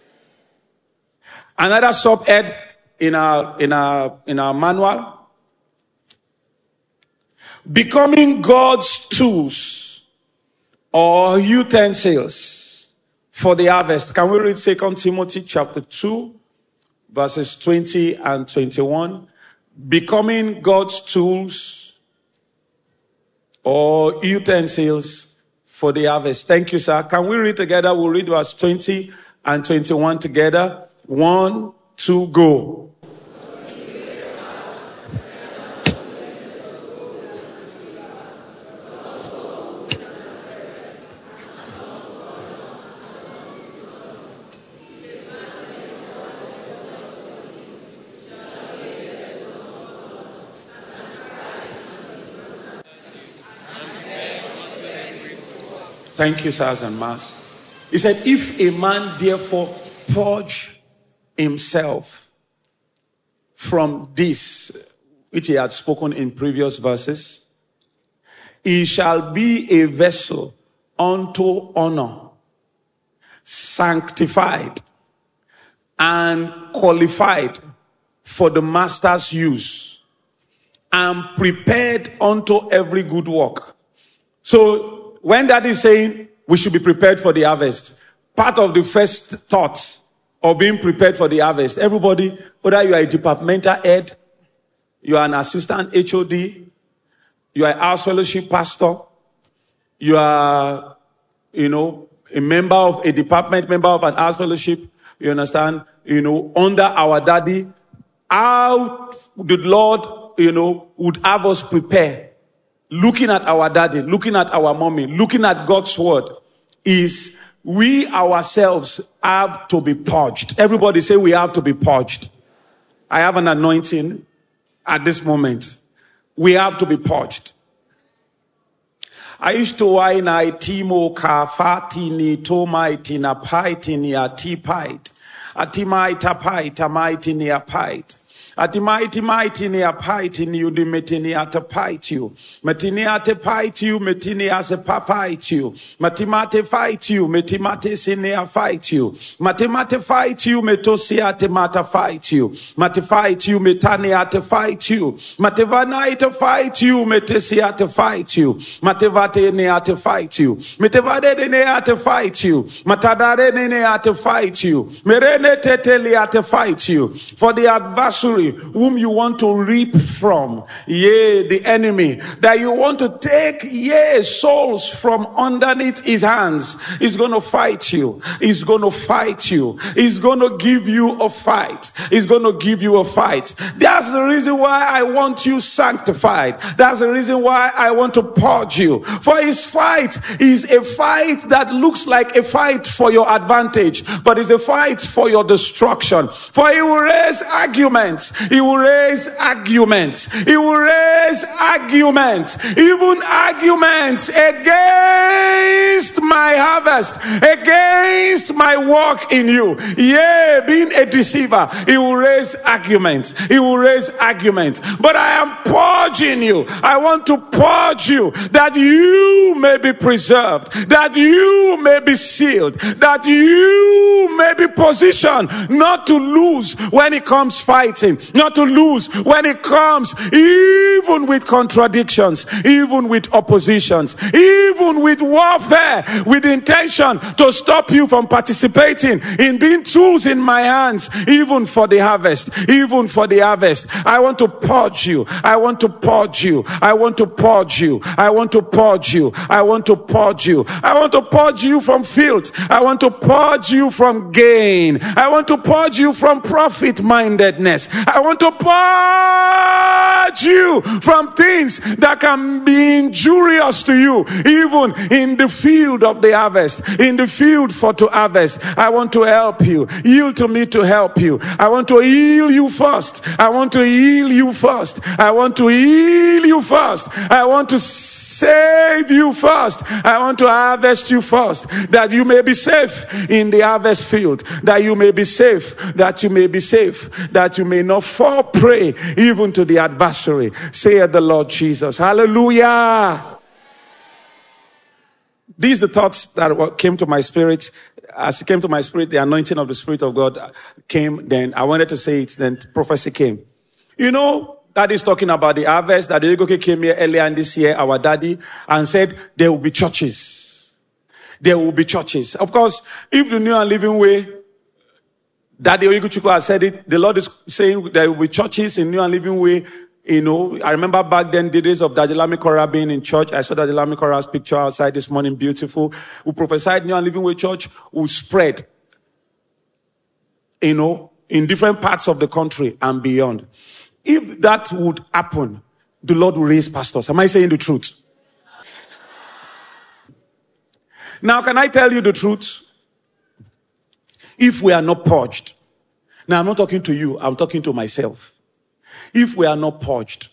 Another subhead in our manual. Becoming God's tools or utensils for the harvest. Can we read 2 Timothy chapter 2, verses 20 and 21? Becoming God's tools or utensils for the harvest. Thank you, sir. Can we read together? We'll read verse 20 and 21 together. 1, 2, go. Thank you, sirs and mass. He said, if a man therefore purge himself from this, which he had spoken in previous verses, he shall be a vessel unto honor, sanctified and qualified for the master's use, and prepared unto every good work. So, when that is saying we should be prepared for the harvest, part of the first thought of being prepared for the harvest, everybody, whether you are a departmental head, you are an assistant HOD, you are a house fellowship pastor, you are, a member of a department, member of an house fellowship, you understand, under our daddy, how the Lord, would have us prepare. Looking at our daddy, looking at our mommy, looking at God's word, is we ourselves have to be purged. Everybody say we have to be purged. I have an anointing at this moment. We have to be purged. I used to wine I timo kafati ni tomai na paiti ni atipait. Atimai tapai tamaiti ni apait. Ati mighty ni apaiti ni udimetini atapaitiu. Metini atapaitiu, metini asepapaitiu. Matimate fightiu, metimate sinea fightiu. Matimate fightiu, metosi atemata fightiu. Matifightiu, metani atefightiu. Matevana ite fightiu, metesi atefightiu. Matevate ne atefightiu. Metevade ne atefightiu. Matadare ne atefightiu. Merene teteli atefightiu. For the adversary whom you want to reap from, yea, the enemy, that you want to take, yea, souls from underneath his hands, is going to fight you. He's going to fight you. He's going to give you a fight. He's going to give you a fight. That's the reason why I want you sanctified. That's the reason why I want to purge you. For his fight is a fight that looks like a fight for your advantage, but it's a fight for your destruction. For he will raise arguments. He will raise arguments. He will raise arguments. Even arguments against my harvest, against my work in you. Yeah, being a deceiver, he will raise arguments. He will raise arguments. But I am purging you. I want to purge you that you may be preserved, that you may be sealed, that you may be positioned not to lose when it comes fighting, not to lose when it comes even with contradictions, even with oppositions, even with warfare, with intention to stop you from participating in being tools in my hands, even for the harvest, even for the harvest. I want to purge you. I want to purge you. I want to purge you. I want to purge you. I want to purge you. I want to purge you from filth. I want to purge you from gain. I want to purge you from profit-mindedness. I want to purge you from things that can be injurious to you, even in the field of the harvest, in the field for to harvest. I want to help you. Yield to me to help you. I want to heal you first. I want to heal you first. I want to heal you first. I want to save you first. I want to harvest you first, that you may be safe in the harvest field, that you may be safe, that you may be safe, that you may not fall prey even to the adversary, saith the Lord Jesus. Hallelujah. These are the thoughts that came to my spirit. As it came to my spirit, the anointing of the Spirit of God came. Then I wanted to say it. Then prophecy came. You know, that is talking about the harvest. That Egoke came here earlier in this year, our daddy, and said there will be churches. There will be churches. Of course, if the New and Living Way, Daddy Oyiguchukwu has said it, the Lord is saying there will be churches in New and Living Way. You know, I remember back then the days of Daddy Lamikora being in church. I saw Daddy Lamikora's picture outside this morning, beautiful. Who prophesied New and Living Way Church will spread, you know, in different parts of the country and beyond. If that would happen, the Lord will raise pastors. Am I saying the truth? Now, can I tell you the truth? If we are not purged, now I'm not talking to you, I'm talking to myself. If we are not purged,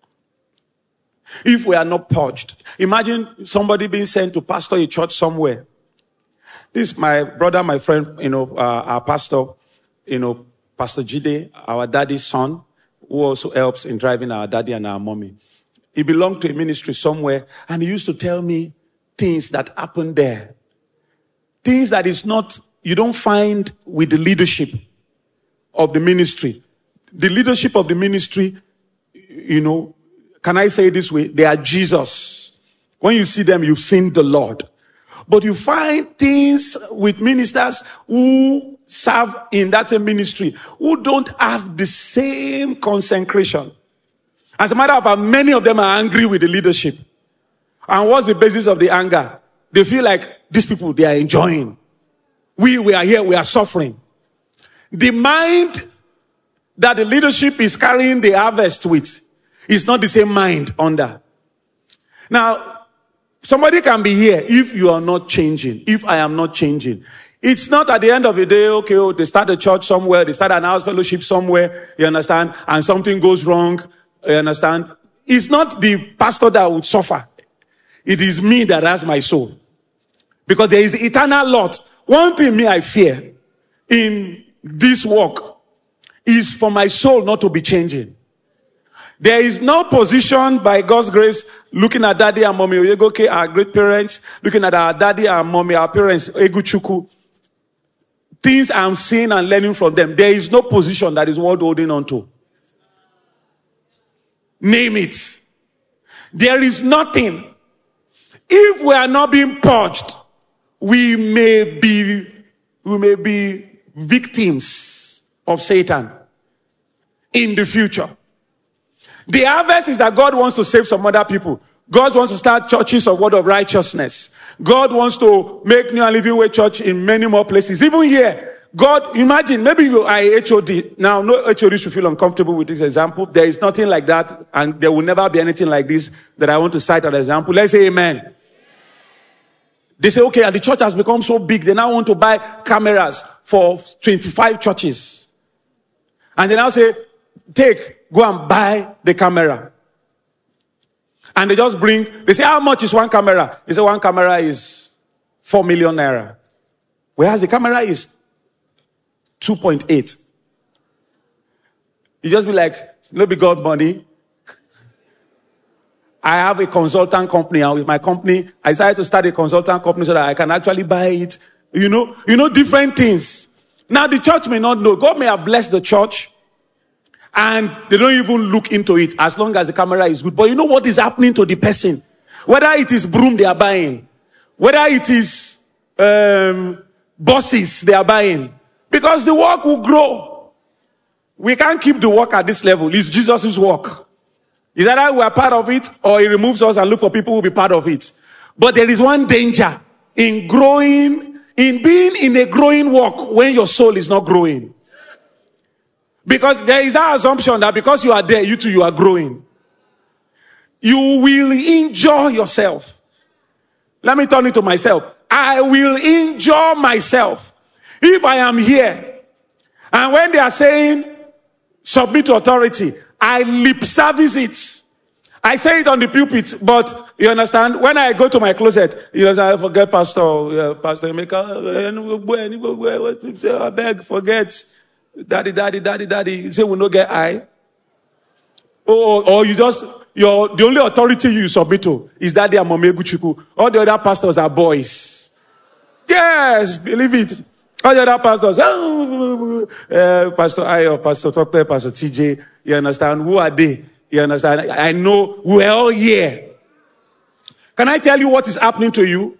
imagine somebody being sent to pastor a church somewhere. This, my brother, my friend, you know, our pastor, you know, Pastor Jide, our daddy's son, who also helps in driving our daddy and our mommy. He belonged to a ministry somewhere, and he used to tell me things that happened there. Things that is not, you don't find with the leadership of the ministry. The leadership of the ministry, you know, can I say it this way? They are Jesus. When you see them, you've seen the Lord. But you find things with ministers who serve in that same ministry, who don't have the same consecration. As a matter of fact, many of them are angry with the leadership. And what's the basis of the anger? They feel like these people, they are enjoying. We are here, we are suffering. The mind that the leadership is carrying the harvest with is not the same mind under. Now, somebody can be here if you are not changing, if I am not changing. It's not at the end of the day, okay, they start a church somewhere, they start an house fellowship somewhere, you understand, and something goes wrong, you understand. It's not the pastor that would suffer. It is me that has my soul. Because there is eternal lot. One thing me I fear in this work is for my soul not to be changing. There is no position by God's grace looking at daddy and mommy Oyegoke, our great parents, looking at our daddy and mommy, our parents, Eguchuku. Things I'm seeing and learning from them. There is no position that is worth holding on to. Name it. There is nothing. If we are not being purged, we may be victims of Satan in the future. The harvest is that God wants to save some other people. God wants to start churches of word of righteousness. God wants to make New and Living Way Church in many more places. Even here, God, imagine, maybe you are a HOD. Now, no HOD should feel uncomfortable with this example. There is nothing like that, and there will never be anything like this that I want to cite as an example. Let's say amen. They say, okay, the church has become so big, they now want to buy cameras for 25 churches. And they now say, go and buy the camera. And they just they say, how much is one camera? They say, one camera is 4 million naira. Whereas the camera is 2.8. You just be like, no be God money. I have a consultant company, and with my company, I decided to start a consultant company so that I can actually buy it. You know, different things. Now the church may not know. God may have blessed the church, and they don't even look into it as long as the camera is good. But you know what is happening to the person? Whether it is broom they are buying, whether it is buses they are buying, because the work will grow. We can't keep the work at this level. It's Jesus' work. Is either we are part of it, or he removes us and look for people who will be part of it. But there is one danger in growing, in being in a growing work when your soul is not growing. Because there is that assumption that because you are there, you are growing. You will injure yourself. Let me turn it to myself. I will injure myself if I am here. And when they are saying, submit to authority, I lip service it. I say it on the pulpit, but you understand, when I go to my closet, I forget Pastor Emeka, I beg, forget. Daddy. You say we no get eye. Or you just, the only authority you submit to is Daddy and Mommy Eguchuku. All the other pastors are boys. Yes, believe it. All the other pastors, Pastor Ayo, Pastor Tope, Pastor TJ, you understand? Who are they? You understand? I know we're all here. Can I tell you what is happening to you?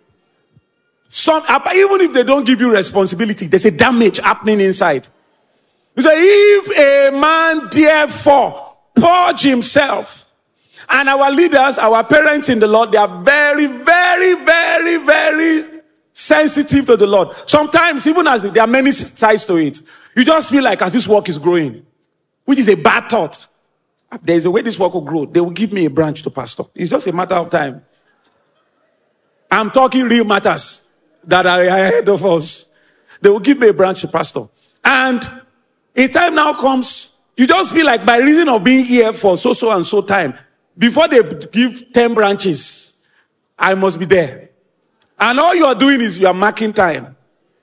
Even if they don't give you responsibility, there's a damage happening inside. You say, if a man therefore purge himself, and our leaders, our parents in the Lord, they are very, very, very, very sensitive to the Lord. Sometimes, even as there are many sides to it, you just feel like as this work is growing, which is a bad thought. There is a way this work will grow. They will give me a branch to pastor. It's just a matter of time. I'm talking real matters that are ahead of us. They will give me a branch to pastor. And a time now comes, you just feel like by reason of being here for so and so time, before they give 10 branches, I must be there. And all you are doing is you are marking time.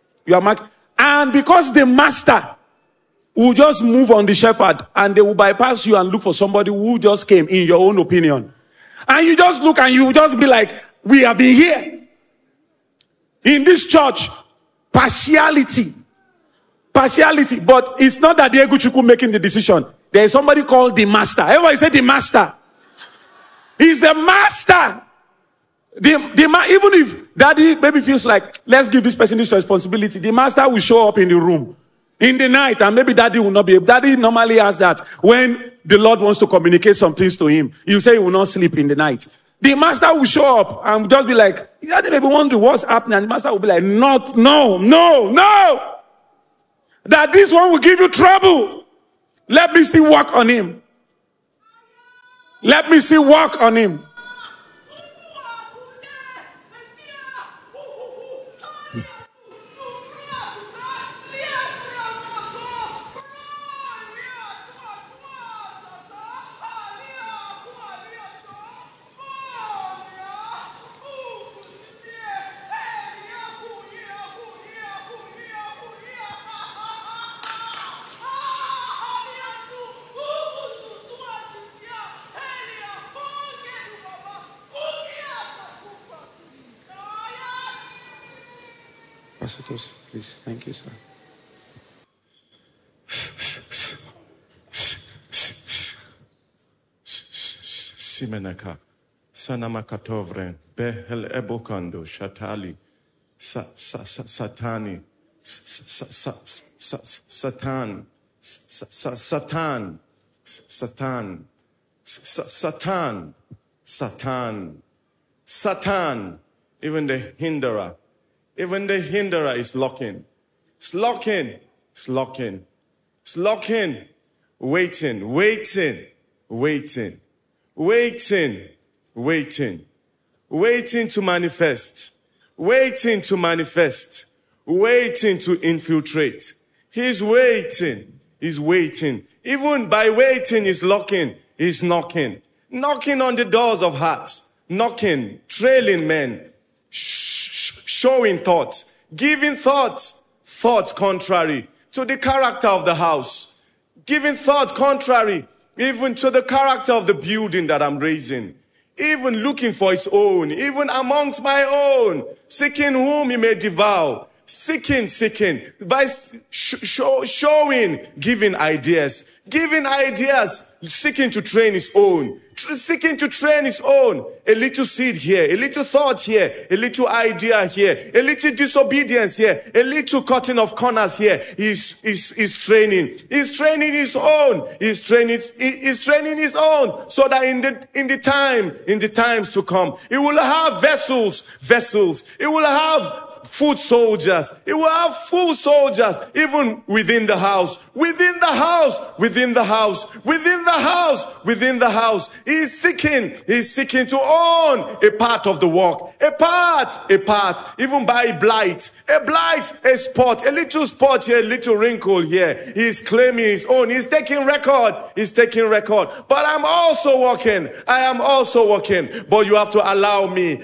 And because the master will just move on the shepherd and they will bypass you and look for somebody who just came in your own opinion. And you just look and you just be like, we have been here. In this church, partiality. But it's not that the Eguchuku making the decision. There is somebody called the master. Everybody say the master. He's the master. Even if daddy maybe feels like, let's give this person this responsibility, the master will show up in the room in the night, and maybe daddy will not be able. Daddy normally has that when the Lord wants to communicate some things to him. You say he will not sleep in the night. The master will show up and just be like, daddy maybe wonder what's happening, and the master will be like, no. That this one will give you trouble. Let me still work on him. Pastor Tosin, please. Thank you, sir. Simenaka, Sanamakatovren, Behel Ebokando, Shatali, Satani, Satan, Satan, Satan, Satan, Satan, Satan, even the hinderer is locking. It's locking. It's locking. It's locking. Waiting. Waiting. Waiting. Waiting. Waiting. Waiting to manifest. Waiting to manifest. Waiting to infiltrate. He's waiting. He's waiting. Even by waiting, he's locking. He's knocking. Knocking on the doors of hearts. Knocking. Trailing men. Showing thoughts. Giving thoughts. Thoughts contrary to the character of the house. Giving thought contrary even to the character of the building that I'm raising. Even looking for his own. Even amongst my own. Seeking whom he may devour. Seeking. By showing. Giving ideas. Seeking to train his own. Seeking to train his own. A little seed here, a little thought here, a little idea here, a little disobedience here, a little cutting of corners here. He's training. He's training his own. He's training his own, so that in the times to come, he will have vessels. He will have foot soldiers. He will have full soldiers, even within the house. Within the house. He's seeking to own a part of the work. A part, even by blight, a spot, a little spot here, a little wrinkle here. He's claiming his own. He's taking record. But I'm also working. I am also working. But you have to allow me.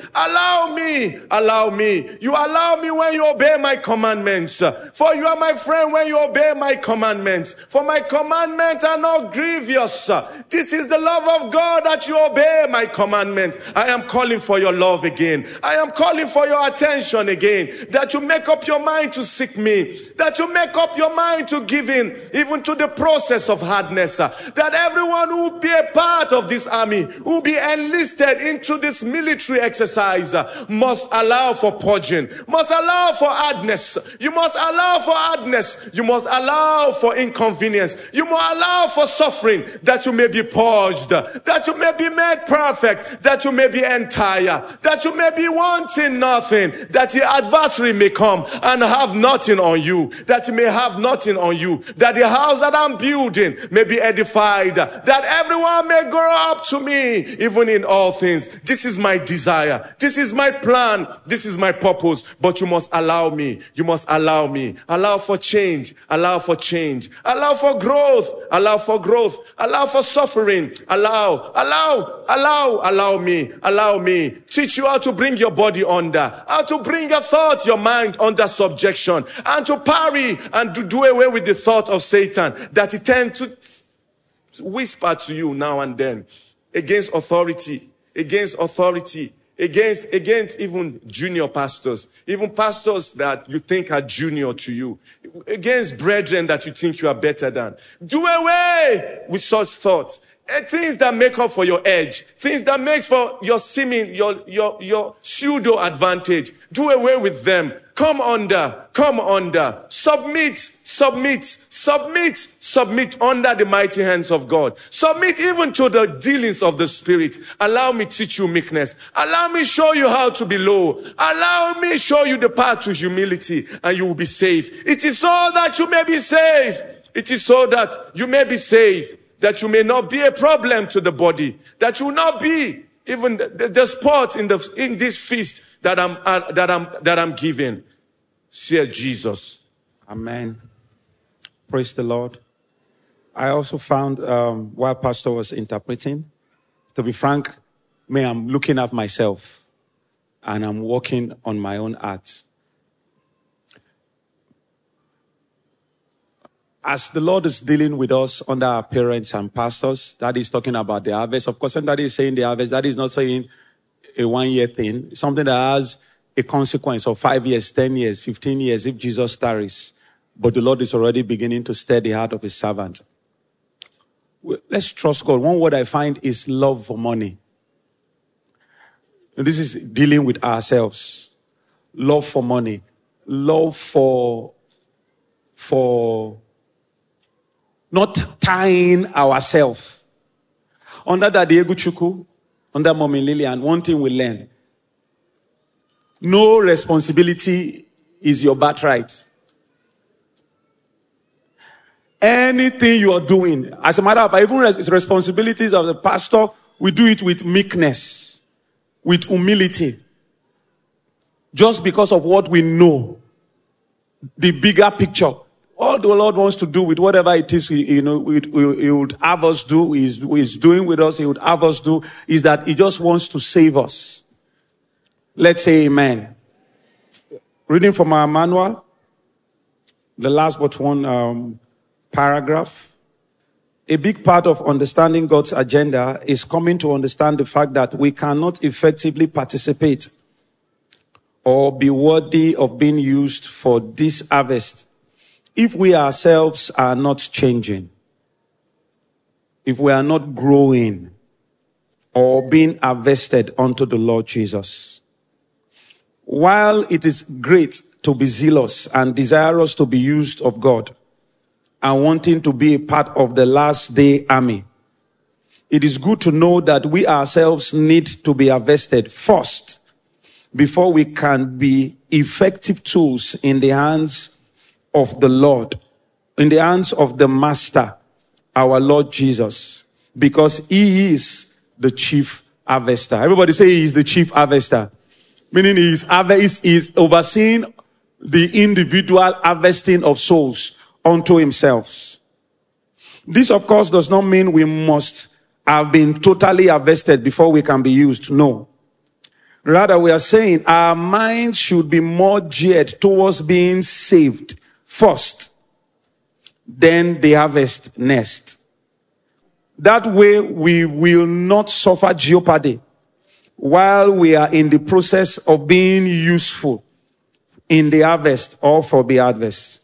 You allow me when you obey my commandments. For you are my friend when you obey my commandments. For my commandments are not grievous. This is the love of God, that you obey my commandments. I am calling for your love again. I am calling for your attention again. That you make up your mind to seek me. That you make up your mind to give in, even to the process of hardness. That everyone who will be a part of this army, who will be enlisted into this military exercise, must allow for purging, must allow for hardness. You must allow for hardness. You must allow for inconvenience. You must allow for suffering, that you may be purged, that you may be made perfect, that you may be entire, that you may be wanting nothing, that the adversary may come and have nothing on you, that he may have nothing on you, that the house that I'm building may be edified, that everyone may grow up to me, even in all things. This is my desire. This is my plan. This is my purpose. But you must allow me. You must allow me. Allow for change. Allow for change. Allow for growth. Allow for growth. Allow for suffering. Allow me. Allow me. Teach you how to bring your body under. How to bring your thought, your mind under subjection. And to parry and to do away with the thought of Satan that he tends to whisper to you now and then. Against authority. Against even junior pastors, even pastors that you think are junior to you, against brethren that you think you are better than. Do away with such thoughts. Things that make up for your edge, things that make for your seeming, your pseudo advantage. Do away with them. Come under. Submit under the mighty hands of God. Submit even to the dealings of the Spirit. Allow me teach you meekness. Allow me show you how to be low. Allow me show you the path to humility, and you will be safe. It is so that you may be safe. It is so that you may be safe, that you may not be a problem to the body, that you will not be even the spot in this feast that I'm giving. Dear Jesus. Amen. Praise the Lord. I also found while Pastor was interpreting, to be frank, I'm looking at myself and I'm working on my own art. As the Lord is dealing with us under our parents and pastors, that is talking about the harvest. Of course, when that is saying the harvest, that is not saying a 1-year thing. Something that has a consequence of 5 years, 10 years, 15 years if Jesus tarries. But the Lord is already beginning to stir the heart of his servant. Let's trust God. One word I find is love for money. And this is dealing with ourselves. Love for money. Love for not tying ourselves. Under Daddy Eguchuku, under Mommy Lillian, one thing we learn. No responsibility is your birthright. Anything you are doing, as a matter of fact, even responsibilities of the pastor, we do it with meekness, with humility. Just because of what we know, the bigger picture. All the Lord wants to do with whatever it is, He would have us do, He's doing with us, He would have us do, is that He just wants to save us. Let's say amen. Reading from our manual, the last but one paragraph. A big part of understanding God's agenda is coming to understand the fact that we cannot effectively participate or be worthy of being used for this harvest if we ourselves are not changing, if we are not growing or being harvested unto the Lord Jesus. While it is great to be zealous and desirous to be used of God and wanting to be a part of the last day army, it is good to know that we ourselves need to be harvested first before we can be effective tools in the hands of the Lord, in the hands of the Master, our Lord Jesus, because He is the chief harvester. Everybody say He is the chief harvester. Meaning He is overseeing the individual harvesting of souls unto Himself. This, of course, does not mean we must have been totally harvested before we can be used. No. Rather, we are saying our minds should be more geared towards being saved first, then the harvest next. That way we will not suffer jeopardy while we are in the process of being useful in the harvest or for the harvest.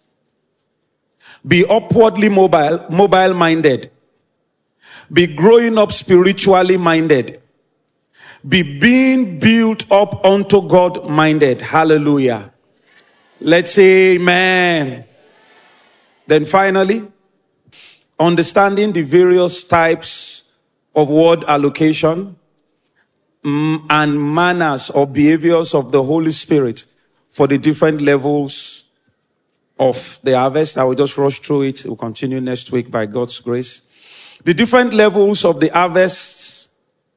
Be upwardly mobile-minded. Be growing up spiritually minded. Be being built up unto God minded. Hallelujah. Let's say amen. Then finally, understanding the various types of word allocation and manners or behaviors of the Holy Spirit for the different levels of the harvest. I will just rush through it. We'll continue next week by God's grace. The different levels of the harvest,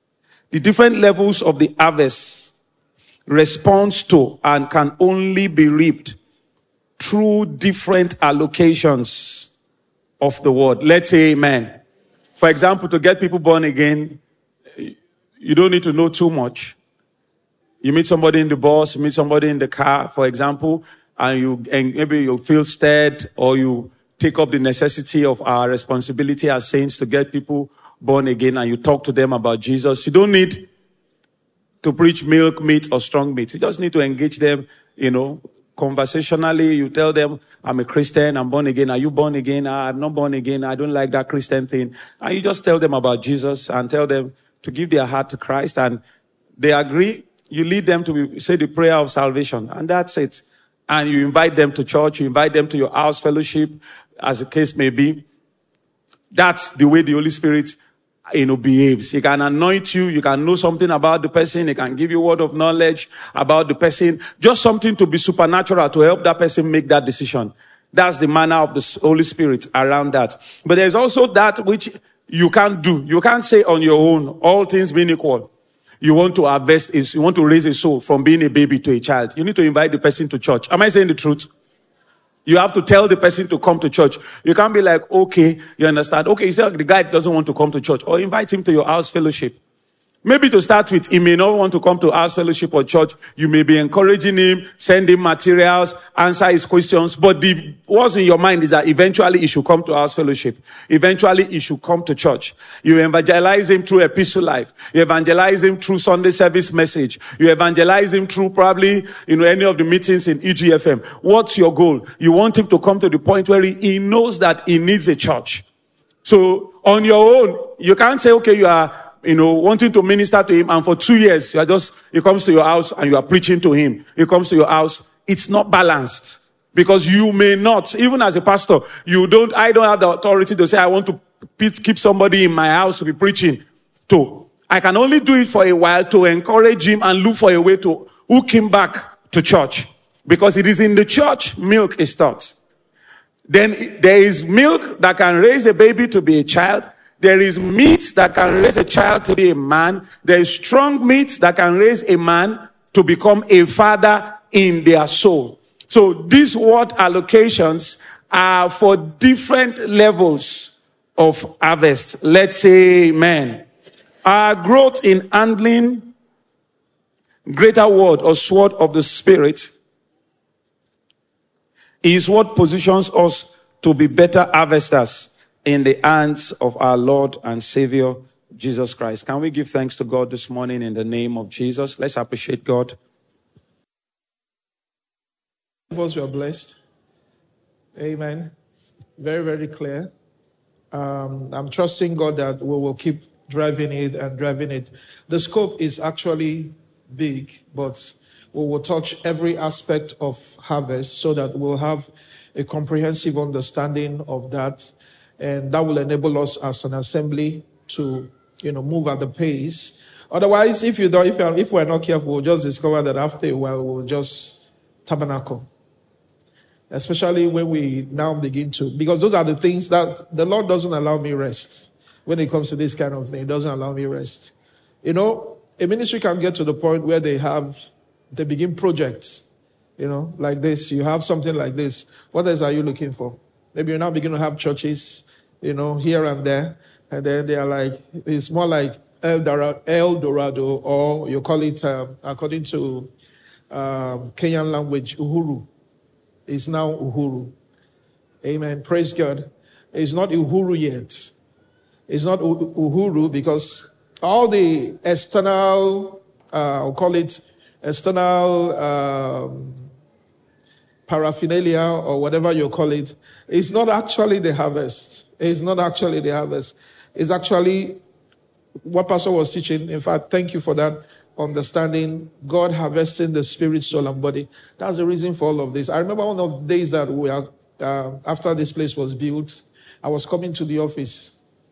responds to and can only be reaped through different allocations of the word. Let's say amen. For example, to get people born again, you don't need to know too much. You meet somebody in the bus, you meet somebody in the car, for example, and maybe you feel stirred, or you take up the necessity of our responsibility as saints to get people born again, and you talk to them about Jesus. You don't need to preach milk, meat, or strong meat. You just need to engage them, conversationally. You tell them, I'm a Christian, I'm born again. Are you born again? I'm not born again. I don't like that Christian thing. And you just tell them about Jesus and tell them to give their heart to Christ, and they agree. You lead them to say the prayer of salvation, and that's it. And you invite them to church, you invite them to your house fellowship, as the case may be. That's the way the Holy Spirit behaves. He can anoint you. You can know something about the person. He can give you a word of knowledge about the person. Just something to be supernatural to help that person make that decision. That's the manner of the Holy Spirit around that. But there's also that which you can't do. You can't say on your own, all things being equal. You want to harvest, you want to raise a soul from being a baby to a child. You need to invite the person to church. Am I saying the truth? You have to tell the person to come to church. You can't be like, okay, you understand? Okay, you say the guy doesn't want to come to church. Or invite him to your house fellowship. Maybe to start with, he may not want to come to House Fellowship or church. You may be encouraging him, send him materials, answer his questions. But what's in your mind is that eventually he should come to House Fellowship. Eventually he should come to church. You evangelize him through Epistle Life. You evangelize him through Sunday service message. You evangelize him through probably, any of the meetings in EGFM. What's your goal? You want him to come to the point where he knows that he needs a church. So on your own, you can't say, okay, you are wanting to minister to him, and for 2 years, he comes to your house and you are preaching to him. He comes to your house. It's not balanced. Because you may not, even as a pastor, I don't have the authority to say, I want to keep somebody in my house to be preaching to. I can only do it for a while to encourage him and look for a way to hook him back to church. Because it is in the church milk is taught. Then there is milk that can raise a baby to be a child. There is meat that can raise a child to be a man. There is strong meat that can raise a man to become a father in their soul. So these word allocations are for different levels of harvest. Let's say amen. Our growth in handling greater word or sword of the Spirit is what positions us to be better harvesters in the hands of our Lord and Savior, Jesus Christ. Can we give thanks to God this morning in the name of Jesus? Let's appreciate God. Of us, we are blessed. Amen. Very, very clear. I'm trusting God that we will keep driving it. The scope is actually big, but we will touch every aspect of harvest so that we'll have a comprehensive understanding of that. And that will enable us as an assembly to, move at the pace. Otherwise, if we're not careful, we'll just discover that after a while, we'll just tabernacle. Especially when we now begin to, because those are the things that the Lord doesn't allow me rest. When it comes to this kind of thing, He doesn't allow me rest. A ministry can get to the point where they begin projects, like this. You have something like this. What else are you looking for? Maybe you now begin to have churches, here and there. And then they are like, it's more like El Dorado, or you call it, according to Kenyan language, Uhuru. It's now Uhuru. Amen. Praise God. It's not Uhuru yet. It's not Uhuru because all the external, I'll call it external paraphernalia or whatever you call it, is not actually the harvest. It's not actually the harvest. It's actually what Pastor was teaching. In fact, thank you for that understanding. God harvesting the spirit, soul, and body. That's the reason for all of this. I remember one of the days that we are, after this place was built, I was coming to the office.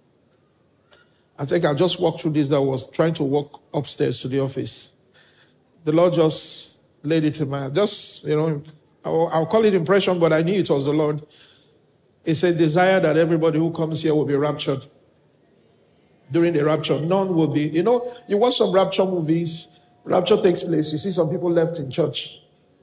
I think I just walked through this. That I was trying to walk upstairs to the office. The Lord just laid it in my heart. I'll call it impression, but I knew it was the Lord. It's a desire that everybody who comes here will be raptured. During the rapture, none will be. You watch some rapture movies, rapture takes place, you see some people left in church.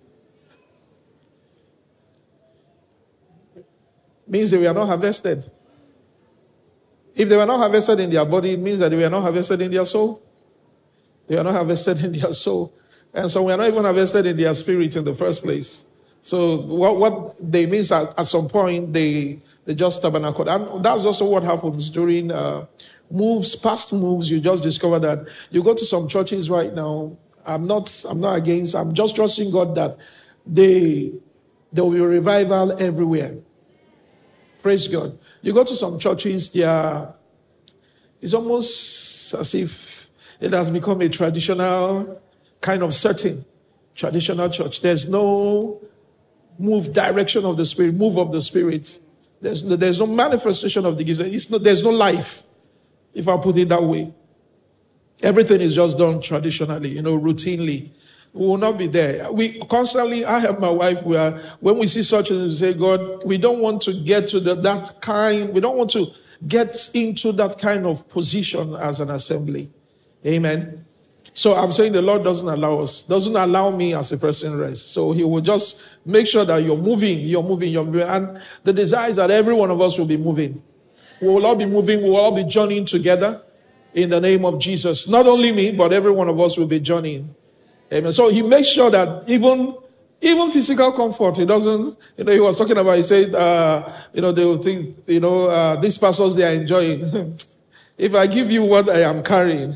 Means they were not harvested. If they were not harvested in their body, it means that they were not harvested in their soul. They are not harvested in their soul. And so we are not even harvested in their spirit in the first place. So what they means at some point, they just tabernacle. And that's also what happens during past moves. You just discover that you go to some churches right now. I'm not against. I'm just trusting God that there will be a revival everywhere. Praise God. You go to some churches, it's almost as if it has become a traditional kind of setting. Traditional church. There's no direction of the Spirit, move of the Spirit. There's no manifestation of the gifts. There's no life, if I put it that way. Everything is just done traditionally, routinely. We will not be there. We constantly, I have my wife, when we see such things, we say, God, we don't want to get to we don't want to get into that kind of position as an assembly. Amen. So I'm saying the Lord doesn't allow me as a person rest. So He will just make sure that you're moving. And the desire is that every one of us will be moving. We will all be moving. We will all be journeying together. in the name of Jesus. Not only me, but every one of us will be joining. Amen. So he makes sure that even physical comfort, he doesn't, he was talking about, he said, they will think, these pastors, they are enjoying. If I give you what I am carrying.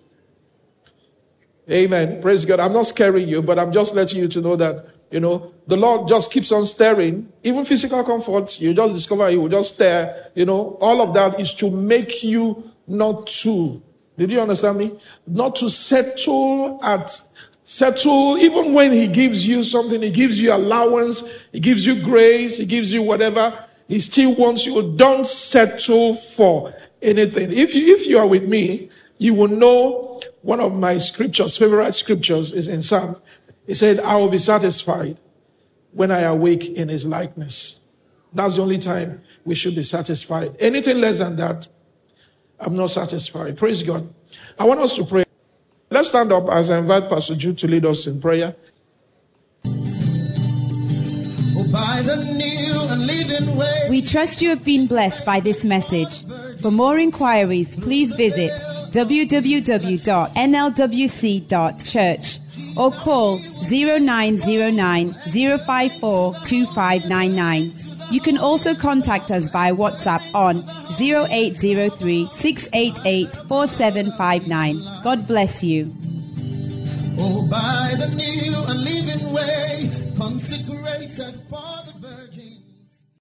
Amen. Praise God. I'm not scaring you, but I'm just letting you to know that, the Lord just keeps on stirring. Even physical comfort, you just discover he will just stir. All of that is to make you not to. Did you understand me? Not to settle, even when he gives you something, he gives you allowance, he gives you grace, he gives you whatever, he still wants you. Don't settle for anything. If you are with me, you will know one of my favorite scriptures is in Psalm. He said, I will be satisfied when I awake in his likeness. That's the only time we should be satisfied. Anything less than that, I'm not satisfied. Praise God. I want us to pray. Let's stand up as I invite Pastor Jude to lead us in prayer. By the new and living way. We trust you have been blessed by this message. For more inquiries, please visit www.nlwc.church or call 0909 054 2599. You can also contact us via WhatsApp on 0803 688 4759. God bless you. Oh, by the new and living way, consecrated for